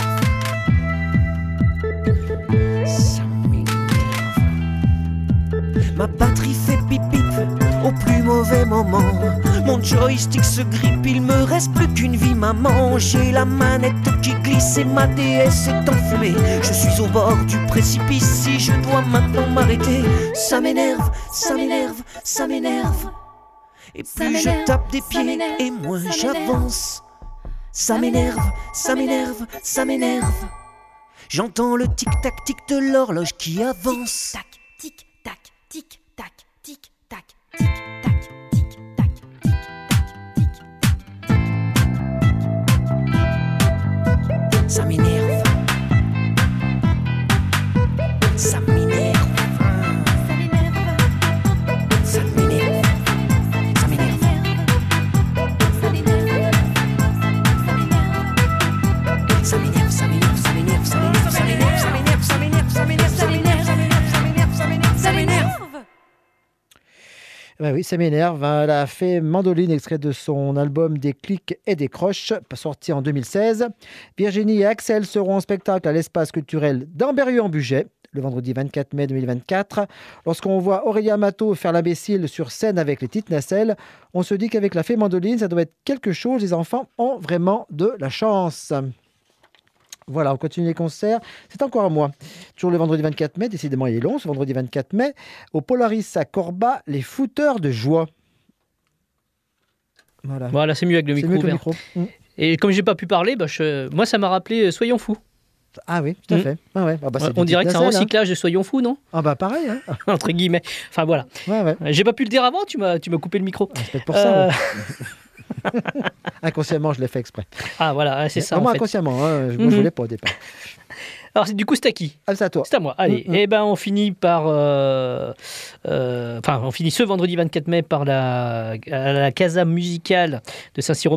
Ça m'énerve. Ma batterie fait pip-pip au plus mauvais moment. Mon joystick se grippe, il me reste plus qu'une vie, maman. J'ai la manette qui glisse et ma DS est enfumée. Je suis au bord du précipice, si je dois maintenant m'arrêter. Ça m'énerve, ça m'énerve, ça m'énerve. Et plus je tape des pieds et moins j'avance. Ça m'énerve, ça m'énerve, ça m'énerve. J'entends le tic-tac tic de l'horloge qui avance. Tic-tac, tic-tac, tic-tac, tic-tac, tic-tac, tic-tac. Ça m'énerve. Ça m'énerve. Ça m'énerve. Ça m'énerve. Ça m'énerve, ça m'énerve, ça m'énerve, ça m'énerve, ça m'énerve, ça m'énerve, ça m'énerve, ça m'énerve, ça m'énerve, ça m'énerve, ça m'énerve, ça m'énerve, ça m'énerve. Ben oui, ça m'énerve. Elle a fait Mandoline, extrait de son album Des clics et des croches, sorti en 2016. Virginie et Axel seront en spectacle à l'espace culturel d'Ambérieu-en-Bugey le vendredi 24 mai 2024. Lorsqu'on voit Aurélia Matteau faire l'imbécile sur scène avec les petites nacelles, on se dit qu'avec la fée Mandoline, ça doit être quelque chose. Les enfants ont vraiment de la chance. Voilà, on continue les concerts. C'est encore un mois. Toujours le vendredi 24 mai, décidément il est long, ce vendredi 24 mai, au Polaris à Corba, les fouteurs de joie. Voilà, c'est mieux avec le micro ouvert. Et comme j'ai pas pu parler, moi ça m'a rappelé Soyons fous. Ah oui, tout à fait. Ah ouais. On dirait que c'est un recyclage de Soyons fous, non? Ah bah pareil. Hein. Entre guillemets. Enfin voilà. Ouais. J'ai pas pu le dire avant, tu m'as coupé le micro. C'est peut-être pour ça. Inconsciemment, je l'ai fait exprès. Ah voilà, c'est ça. Vraiment en fait. Inconsciemment, hein. Moi je voulais pas au départ. Alors du coup, c'est à qui? C'est à toi. C'est à moi. Allez, on finit par... on finit ce vendredi 24 mai par la Casa Musicale de Saint-Cyr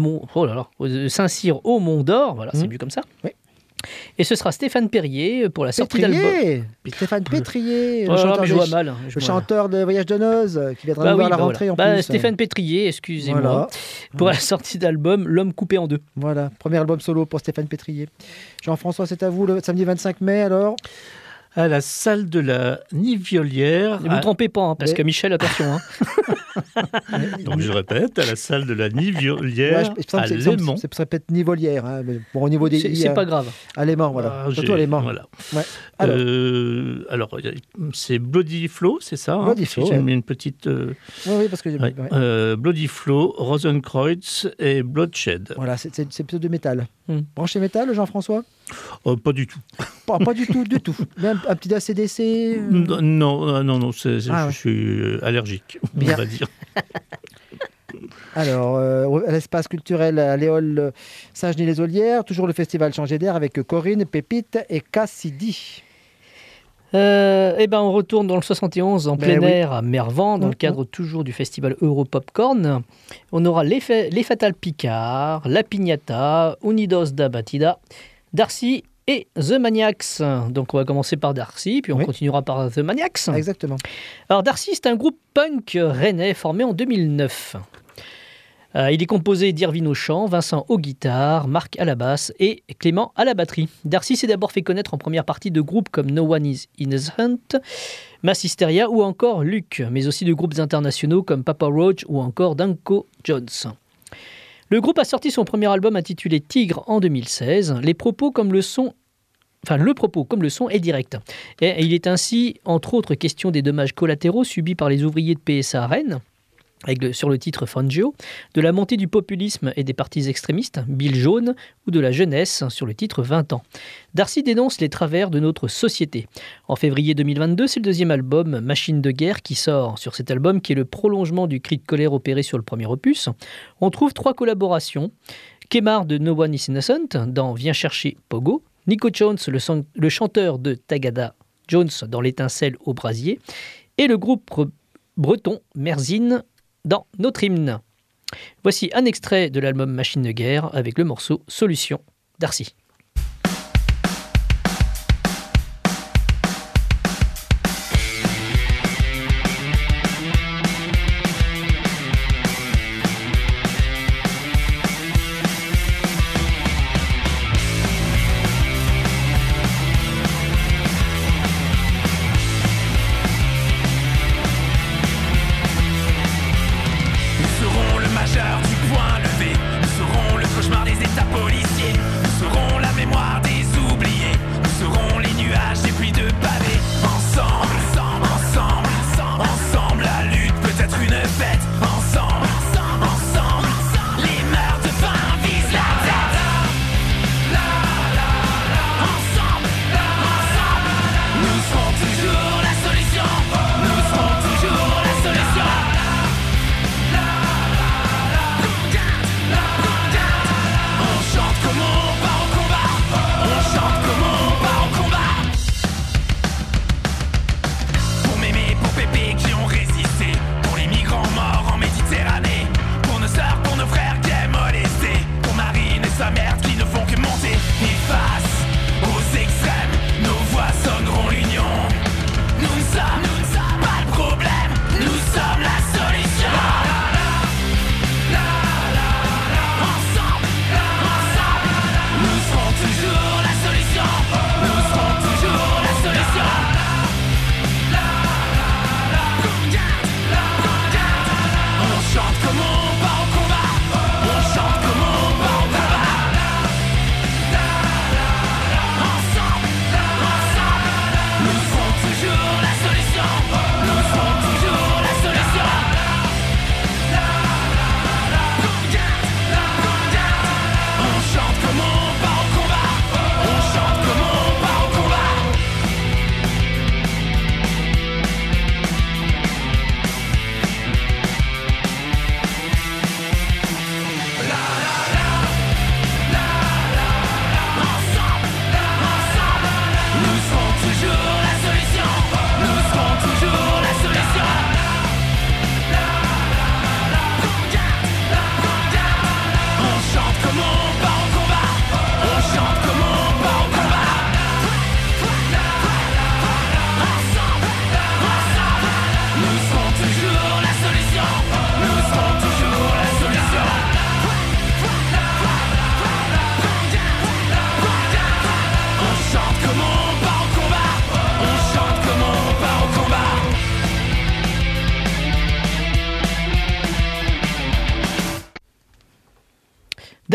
au Mont-d'Or. Voilà, c'est mieux comme ça. Oui. Et ce sera Stéphane Perrier pour la sortie d'album. Stéphane Pétrier, le chanteur de Voyage de Noces, qui viendra nous voir à la rentrée en plus. Stéphane Pétrier, excusez-moi, pour la sortie d'album L'Homme coupé en deux. Voilà, premier album solo pour Stéphane Pétrier. Jean-François, c'est à vous, le samedi 25 mai alors? À la salle de la Nivolière. Ne vous trompez pas, parce que Michel, attention. Donc je répète, à la salle de la Nivolière à Léman. Ça peut-être Nivolière, hein, mais bon, au niveau des... C'est pas grave. À Léman, voilà. Surtout à Léman. Voilà. Ouais. Alors, c'est Bloody Flow, c'est ça? Bloody Flow, j'ai mis une petite... Oui, parce que... Bloody Flow, Rosenkreuz et Bloodshed. Voilà, c'est plutôt de métal. Branché métal, Jean-François? Pas du tout. Pas du tout. Même un petit ACDC Non, je suis allergique, on va dire. Alors, à l'espace culturel à Léole Saint-Genis-les-Olières, toujours le festival Changer d'air avec Corinne, Pépite et Cassidy. On retourne dans le 71 en plein air à Mervan, dans le cadre toujours du festival Europopcorn. On aura les Fatal Picard, La Pignata, Unidos da Batida, Darcy et The Maniacs. Donc on va commencer par Darcy, puis on continuera par The Maniacs. Exactement. Alors Darcy, c'est un groupe punk rennais formé en 2009. Il est composé d'Irvine au chant, Vincent aux guitares, Marc à la basse et Clément à la batterie. Darcy s'est d'abord fait connaître en première partie de groupes comme No One Is Innocent, Mass Hysteria ou encore Luke, mais aussi de groupes internationaux comme Papa Roach ou encore Danko Jones. Le groupe a sorti son premier album intitulé Tigre en 2016. Le propos comme le son est direct. Et il est ainsi, entre autres, question des dommages collatéraux subis par les ouvriers de PSA à Rennes, sur le titre Fangio, de la montée du populisme et des partis extrémistes, Bill Jaune, ou de la jeunesse, sur le titre 20 ans. Darcy dénonce les travers de notre société. En février 2022, c'est le deuxième album, Machine de guerre, qui sort. Sur cet album, qui est le prolongement du cri de colère opéré sur le premier opus, on trouve 3 collaborations. Kemar de No One Is Innocent, dans Viens chercher Pogo, Nico Jones, le chanteur de Tagada Jones, dans L'étincelle au brasier, et le groupe breton Merzine, dans Notre hymne. Voici un extrait de l'album Machine de guerre avec le morceau Solution, Darcy. Nous serons le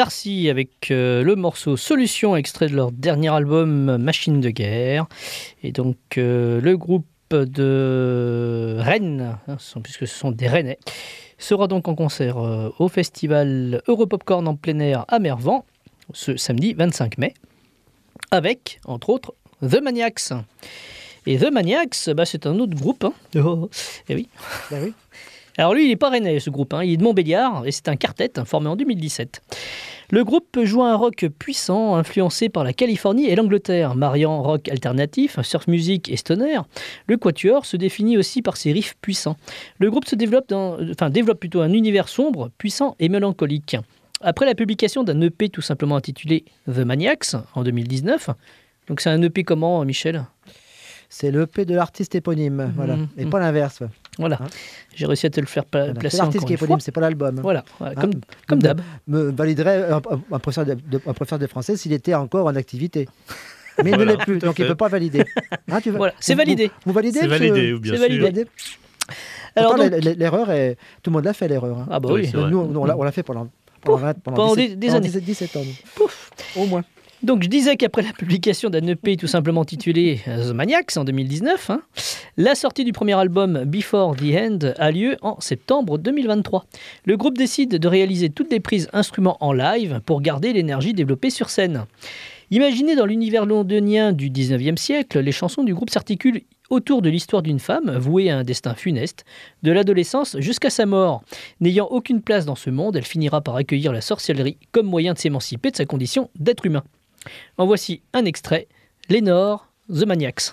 Darcy avec le morceau Solution, extrait de leur dernier album Machine de guerre. Et donc le groupe de Rennes, puisque ce sont des Rennais, sera donc en concert au festival Europopcorn en plein air à Mervan ce samedi 25 mai, avec, entre autres, The Maniacs. Et The Maniacs, c'est un autre groupe. Hein. Oh. Eh oui. Ben oui. Alors lui, il n'est pas rennais, ce groupe. Hein. Il est de Montbéliard et c'est un quartet formé en 2017. Le groupe joue un rock puissant, influencé par la Californie et l'Angleterre, mariant rock alternatif, surf music et stoner. Le quatuor se définit aussi par ses riffs puissants. Le groupe se développe plutôt un univers sombre, puissant et mélancolique. Après la publication d'un EP tout simplement intitulé The Maniacs en 2019, donc c'est un EP comment, Michel ? C'est l'EP de l'artiste éponyme, voilà, et pas l'inverse. Voilà, hein, j'ai réussi à te le faire placer. C'est l'artiste qui est éponyme, c'est pas l'album. Voilà, comme d'hab. Me validerait un professeur de français s'il était encore en activité. Mais il ne l'est plus, donc il ne peut pas valider. Hein, voilà, c'est validé. Vous validez? C'est validé, bien sûr. Validé. Alors, l'erreur, tout le monde l'a fait, l'erreur. Hein. Ah bah oui. Nous, on l'a fait pendant 17 ans. Pouf. Au moins. Donc je disais qu'après la publication d'un EP tout simplement intitulé The Maniacs en 2019, la sortie du premier album Before the End a lieu en septembre 2023. Le groupe décide de réaliser toutes les prises instruments en live pour garder l'énergie développée sur scène. Imaginées dans l'univers londonien du 19e siècle, les chansons du groupe s'articulent autour de l'histoire d'une femme vouée à un destin funeste, de l'adolescence jusqu'à sa mort. N'ayant aucune place dans ce monde, elle finira par accueillir la sorcellerie comme moyen de s'émanciper de sa condition d'être humain. En voici un extrait, Lénore, The Maniacs.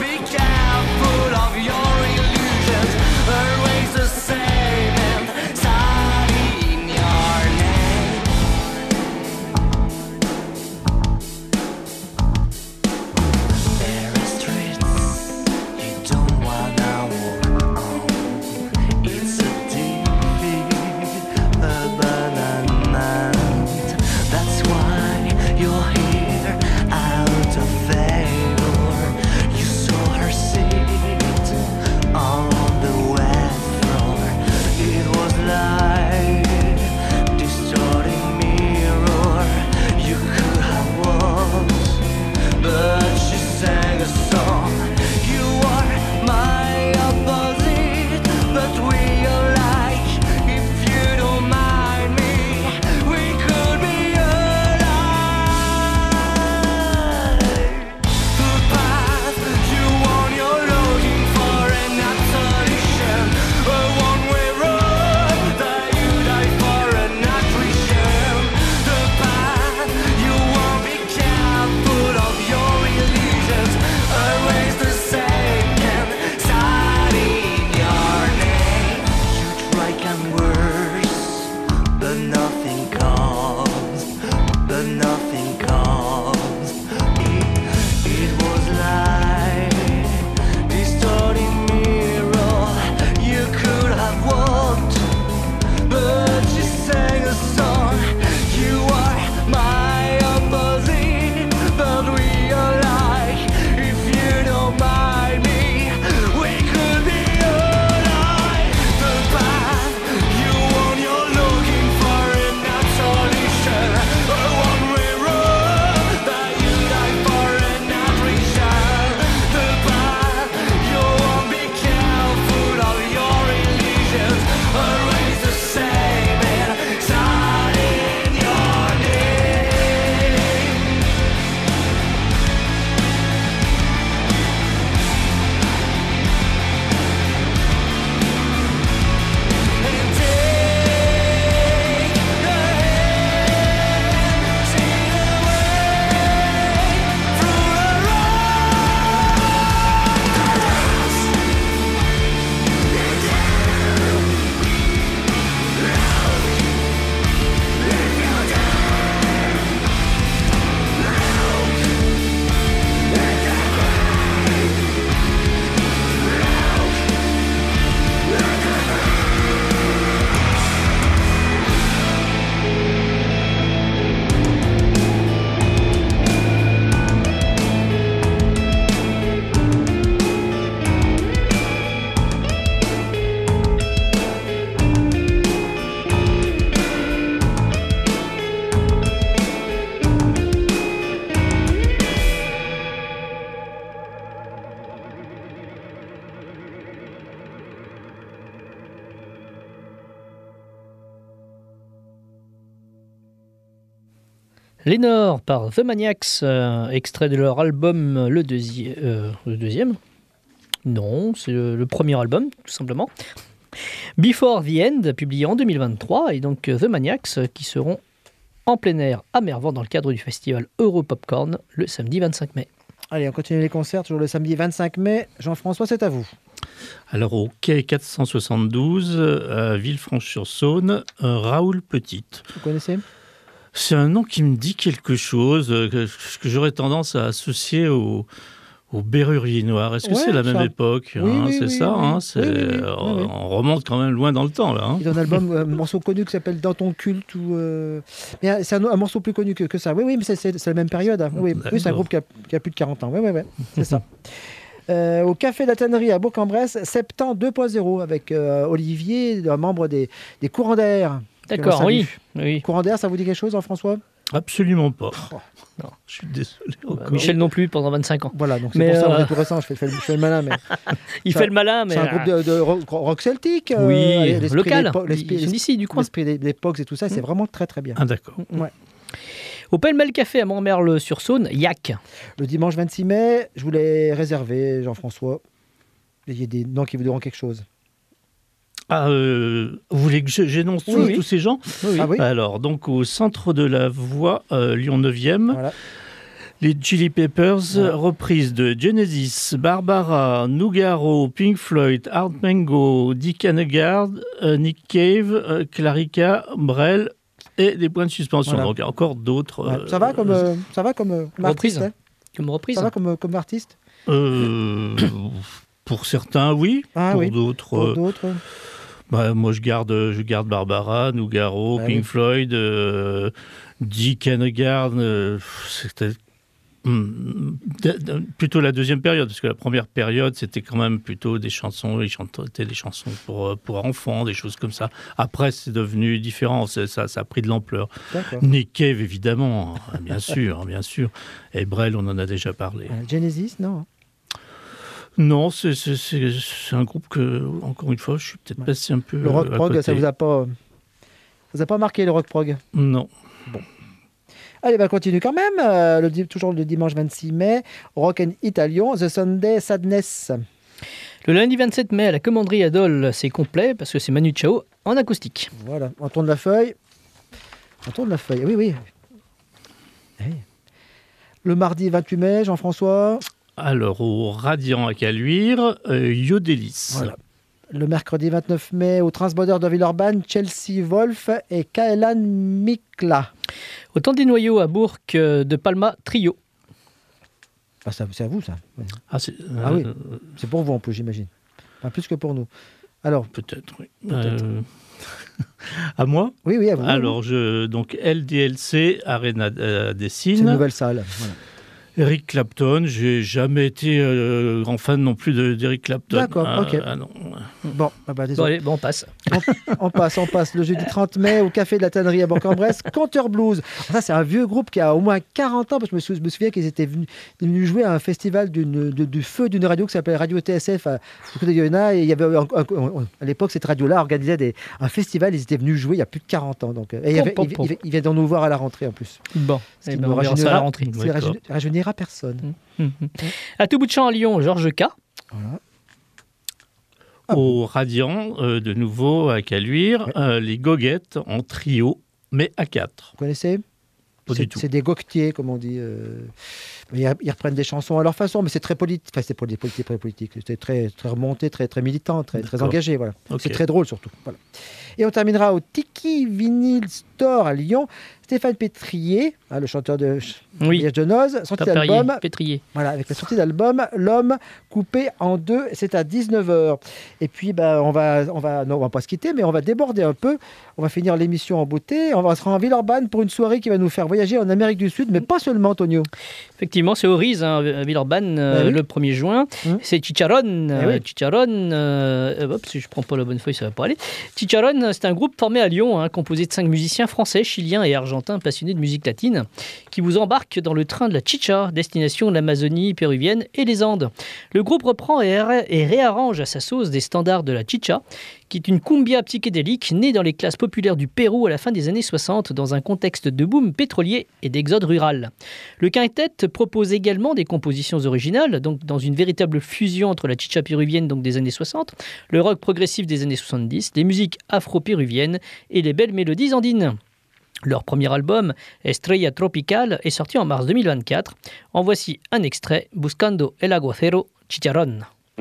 Same and Lénore par The Maniacs, extrait de leur album le deuxième. Non, c'est le premier album, tout simplement. Before the End, publié en 2023, et donc The Maniacs qui seront en plein air à Mervan dans le cadre du festival Europopcorn le samedi 25 mai. Allez, on continue les concerts, toujours le samedi 25 mai. Jean-François, c'est à vous. Alors, au quai 472, à Villefranche-sur-Saône, Raoul Petite. Vous connaissez ? C'est un nom qui me dit quelque chose, que j'aurais tendance à associer au Berrurier Noir. Est-ce que c'est la même époque C'est ça, on remonte quand même loin dans le temps, là. Hein. Ils ont un album, un morceau connu qui s'appelle Dans ton culte. Mais c'est un morceau plus connu que ça. Oui, mais c'est la même période. Hein. Oui, c'est un groupe qui a plus de 40 ans. Oui, c'est ça. Au Café de la Tannerie à Bourg-en-Bresse, Septembre 2.0 avec Olivier, un membre des Courants d'air. D'accord, oui. Courants d'air, ça vous dit quelque chose, Jean-François ? Absolument pas. Non, je suis désolé. Michel non plus pendant 25 ans. Voilà, donc c'est pour ça que tout récent, je fais le malin. Mais il fait le malin, mais... C'est un groupe de rock celtique. Local. Ils sont d'ici, du coin. L'esprit des Pogs et tout ça, c'est vraiment très très bien. Ah d'accord. Ouais. Au Pêle-Mêle Café à Montmerle-sur-Saône, Yak. Le dimanche 26 mai, je voulais réserver, Jean-François. Il y a des noms qui vous diront quelque chose. Vous voulez que j'énonce tous ces gens ? Oui. Ah oui. Alors, donc, au centre de la Voie, Lyon 9e, voilà. Les Chili Peppers, reprise de Genesis, Barbara, Nougaro, Pink Floyd, Art Mengo, Dick Anegard, Nick Cave, Clarica, Brel et des points de suspension. Voilà. Donc, encore d'autres. Ouais. Ça va comme reprise. Artiste, hein comme reprise. Ça va comme artiste Pour certains, oui. Pour d'autres. Moi, je garde Barbara, Nougaro, Pink Floyd, Dick Anegard. C'était plutôt la deuxième période, parce que la première période, c'était quand même plutôt des chansons. Ils chantaient des chansons pour enfants, des choses comme ça. Après, c'est devenu différent. Ça a pris de l'ampleur. Nick Cave, évidemment, bien sûr. Et Brel, on en a déjà parlé. Genesis, non. Non, c'est un groupe que, encore une fois, je suis peut-être passé un peu. Le rock prog, ça vous a pas marqué, le rock prog ? Non. Bon. Allez, on continue quand même. Toujours le dimanche 26 mai, Rock and Italian, The Sunday Sadness. Le lundi 27 mai, à la Commanderie à Dole, c'est complet parce que c'est Manu Chao en acoustique. Voilà, on tourne la feuille. Oui. Le mardi 28 mai, Jean-François. Alors, au Radiant à Caluire, Yodelis. Voilà. Le mercredi 29 mai, au Transborder de Villeurbanne, Chelsea Wolf et Kaelan Mikla. Au Temps des Noyaux à Bourg de Palma, Trio. C'est à vous, ça. Oui. C'est pour vous, en plus, j'imagine. Enfin, plus que pour nous. Alors, peut-être, oui. À moi ? Oui, à vous. Alors, donc, LDLC, Arena Dessine. C'est une nouvelle salle. Voilà. Eric Clapton, j'ai jamais été grand fan non plus d'Eric Clapton. D'accord, ok. Non. Bon, désolé. On passe. On passe. Le jeudi 30 mai, au Café de la Tannerie à Bourg-en-Bresse, Conteur Blues. Ça, c'est un vieux groupe qui a au moins 40 ans, parce que je me souviens qu'ils étaient venus jouer à un festival du feu d'une radio qui s'appelait Radio TSF à côté de Yona. Et il y avait, à l'époque, cette radio-là organisait un festival. Ils étaient venus jouer il y a plus de 40 ans. Donc, ils viennent nous voir à la rentrée en plus. Bon, on verra ça à la rentrée. Rajeunira personne. À tout bout de champ à Lyon, Georges K. Voilà. Au Radiant, de nouveau à Caluire, les Goguettes en trio, mais à 4. Vous connaissez ? Pas du tout. C'est des goquetiers, comme on dit. Ils reprennent des chansons à leur façon, mais c'est très politique. Enfin, c'est très politique. C'était très, très remonté, très, très militant, très engagé. Voilà. Okay. C'est très drôle, surtout. Voilà. Et on terminera au Tiki Vinyl Store à Lyon. Stéphane Pétrier, le chanteur de Liège de Noz, sortie d'album. Pétrier. Voilà, avec la sortie d'album L'homme coupé en deux, c'est à 19h. Et puis, on va pas se quitter, mais on va déborder un peu. On va finir l'émission en beauté. On va se rendre en Villeurbanne pour une soirée qui va nous faire voyager en Amérique du Sud, mais pas seulement, Antonio. Effectivement, c'est au Riz, à Villeurbanne, le 1er juin. C'est Chicharron. Chicharron, si je prends pas la bonne feuille, ça va pas aller. Chicharron, c'est un groupe formé à Lyon, composé de 5 musiciens français, chiliens et argentins passionnés de musique latine, qui vous embarquent dans le train de la chicha, destination l'Amazonie péruvienne et les Andes. Le groupe reprend et réarrange à sa sauce des standards de la chicha, qui est une cumbia psychédélique née dans les classes populaires du Pérou à la fin des années 60 dans un contexte de boom pétrolier et d'exode rural. Le quintet propose également des compositions originales, donc dans une véritable fusion entre la chicha péruvienne donc des années 60, le rock progressif des années 70, les musiques afro-péruviennes et les belles mélodies andines. Leur premier album, Estrella Tropical, est sorti en mars 2024. En voici un extrait, Buscando el Aguacero Chicharrón.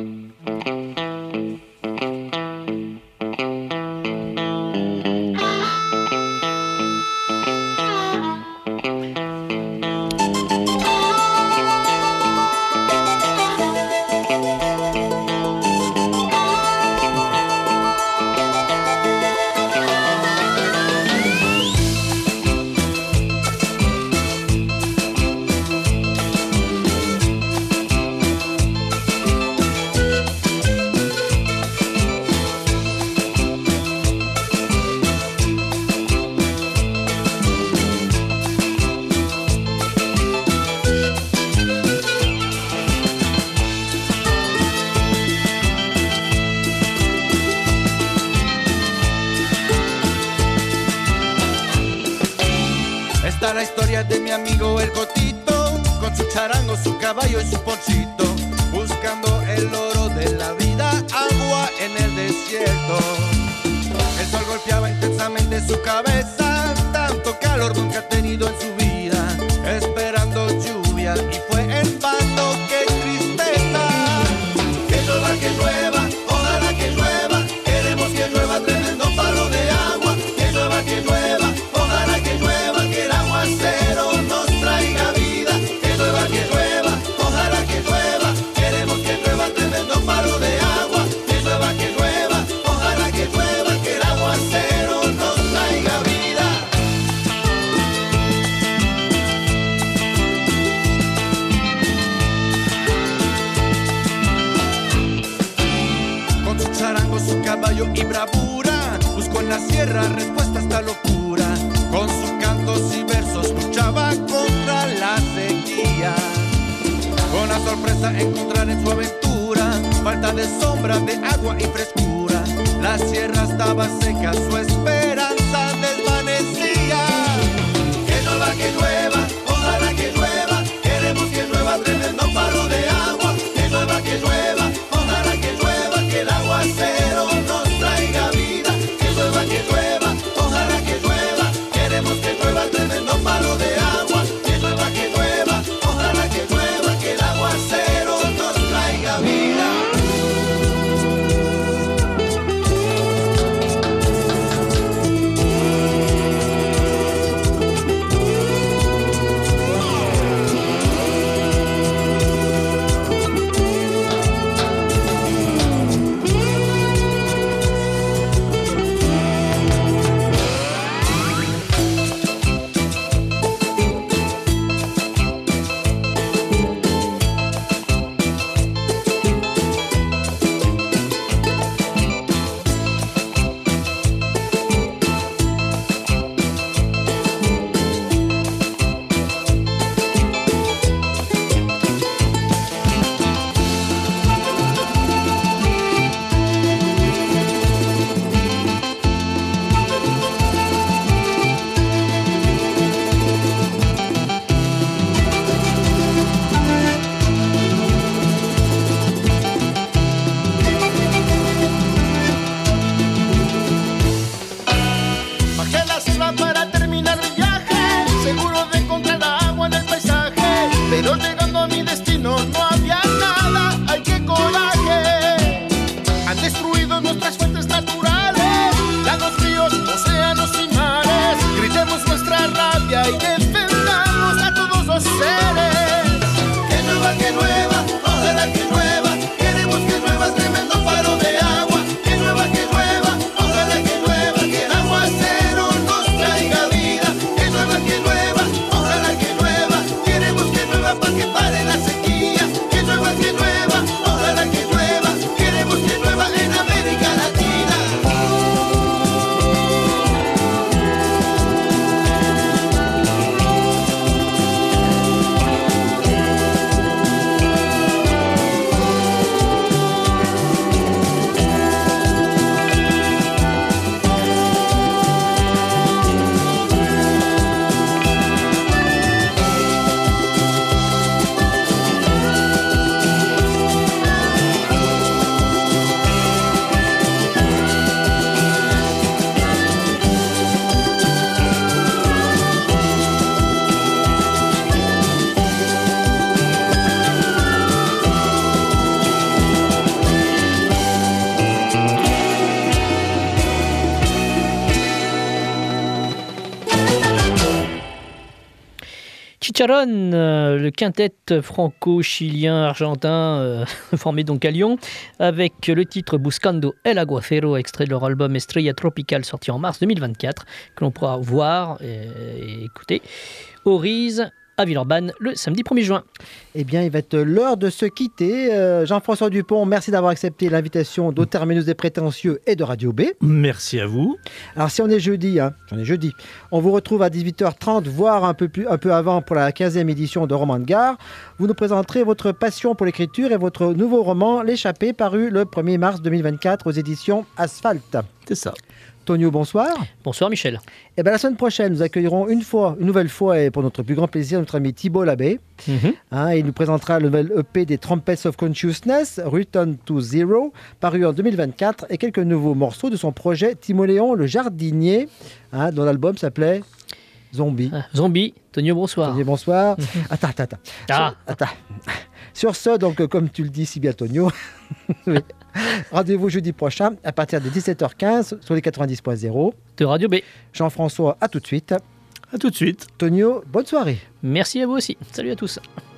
Esta es la historia de mi amigo el Cotito, con su charango, su caballo y su ponchito, buscando el oro de la vida, agua en el desierto. El sol golpeaba intensamente su cabeza, tanto calor nunca ha tenido en su vida, esperando lluvia y fue en vano, qué tristeza. Que llueva, ojalá que llueva, queremos que llueva tremendo palo de agua, que llueva, ojalá que llueva, que el aguacero nos traiga vida, que llueva, ojalá que llueva, queremos que llueva tremendo palo de agua, que llueva, ojalá que llueva, que el aguacero nos traiga vida. Con su charango, su caballo y bravura, buscó en la sierra respuesta a esta locura. Con sus cantos y versos luchaba contra la sequía. Con la sorpresa encontrar en su aventura falta de sombra, de agua y frescura. La sierra estaba seca, su esperanza desvanecía. Que llueva, ojalá que llueva, queremos que llueva tremendo palo de agua. Que llueva, ojalá que llueva, que el aguacero nos traiga vida. Que llueva, ojalá que llueva, queremos que llueva tremendo palo de agua. Que llueva, ojalá que llueva, que el aguacero nos traiga vida. Chicharrón, le quintet franco-chilien-argentin formé donc à Lyon, avec le titre Buscando el Aguacero, extrait de leur album Estrella Tropical sorti en mars 2024, que l'on pourra voir et écouter au Riz à Villeurbanne le samedi 1er juin. Eh bien, il va être l'heure de se quitter. Jean-François Dupont, merci d'avoir accepté l'invitation d'Au Terminus des Prétentieux et de Radio B. Merci à vous. Alors, si on est jeudi, on vous retrouve à 18h30, voire un peu avant pour la 15e édition de Roman de Gare. Vous nous présenterez votre passion pour l'écriture et votre nouveau roman, L'échappée, paru le 1er mars 2024 aux éditions Asphalte. C'est ça. Tonio, bonsoir. Bonsoir Michel. Et bien la semaine prochaine, nous accueillerons une nouvelle fois, et pour notre plus grand plaisir, notre ami Thibault Labbé. Il nous présentera le nouvel EP des Trumpets of Consciousness, Return to Zero, paru en 2024, et quelques nouveaux morceaux de son projet Timoléon le Jardinier, dont l'album s'appelait Zombie. Zombie. Tonio, bonsoir. Tonio, bonsoir. Attends. Attends. Sur ce, donc, comme tu le dis si bien, Tonio, oui. Rendez-vous jeudi prochain à partir de 17h15 sur les 90.0 de Radio B. Jean-François, à tout de suite. À tout de suite. Tonio, bonne soirée. Merci à vous aussi. Salut à tous.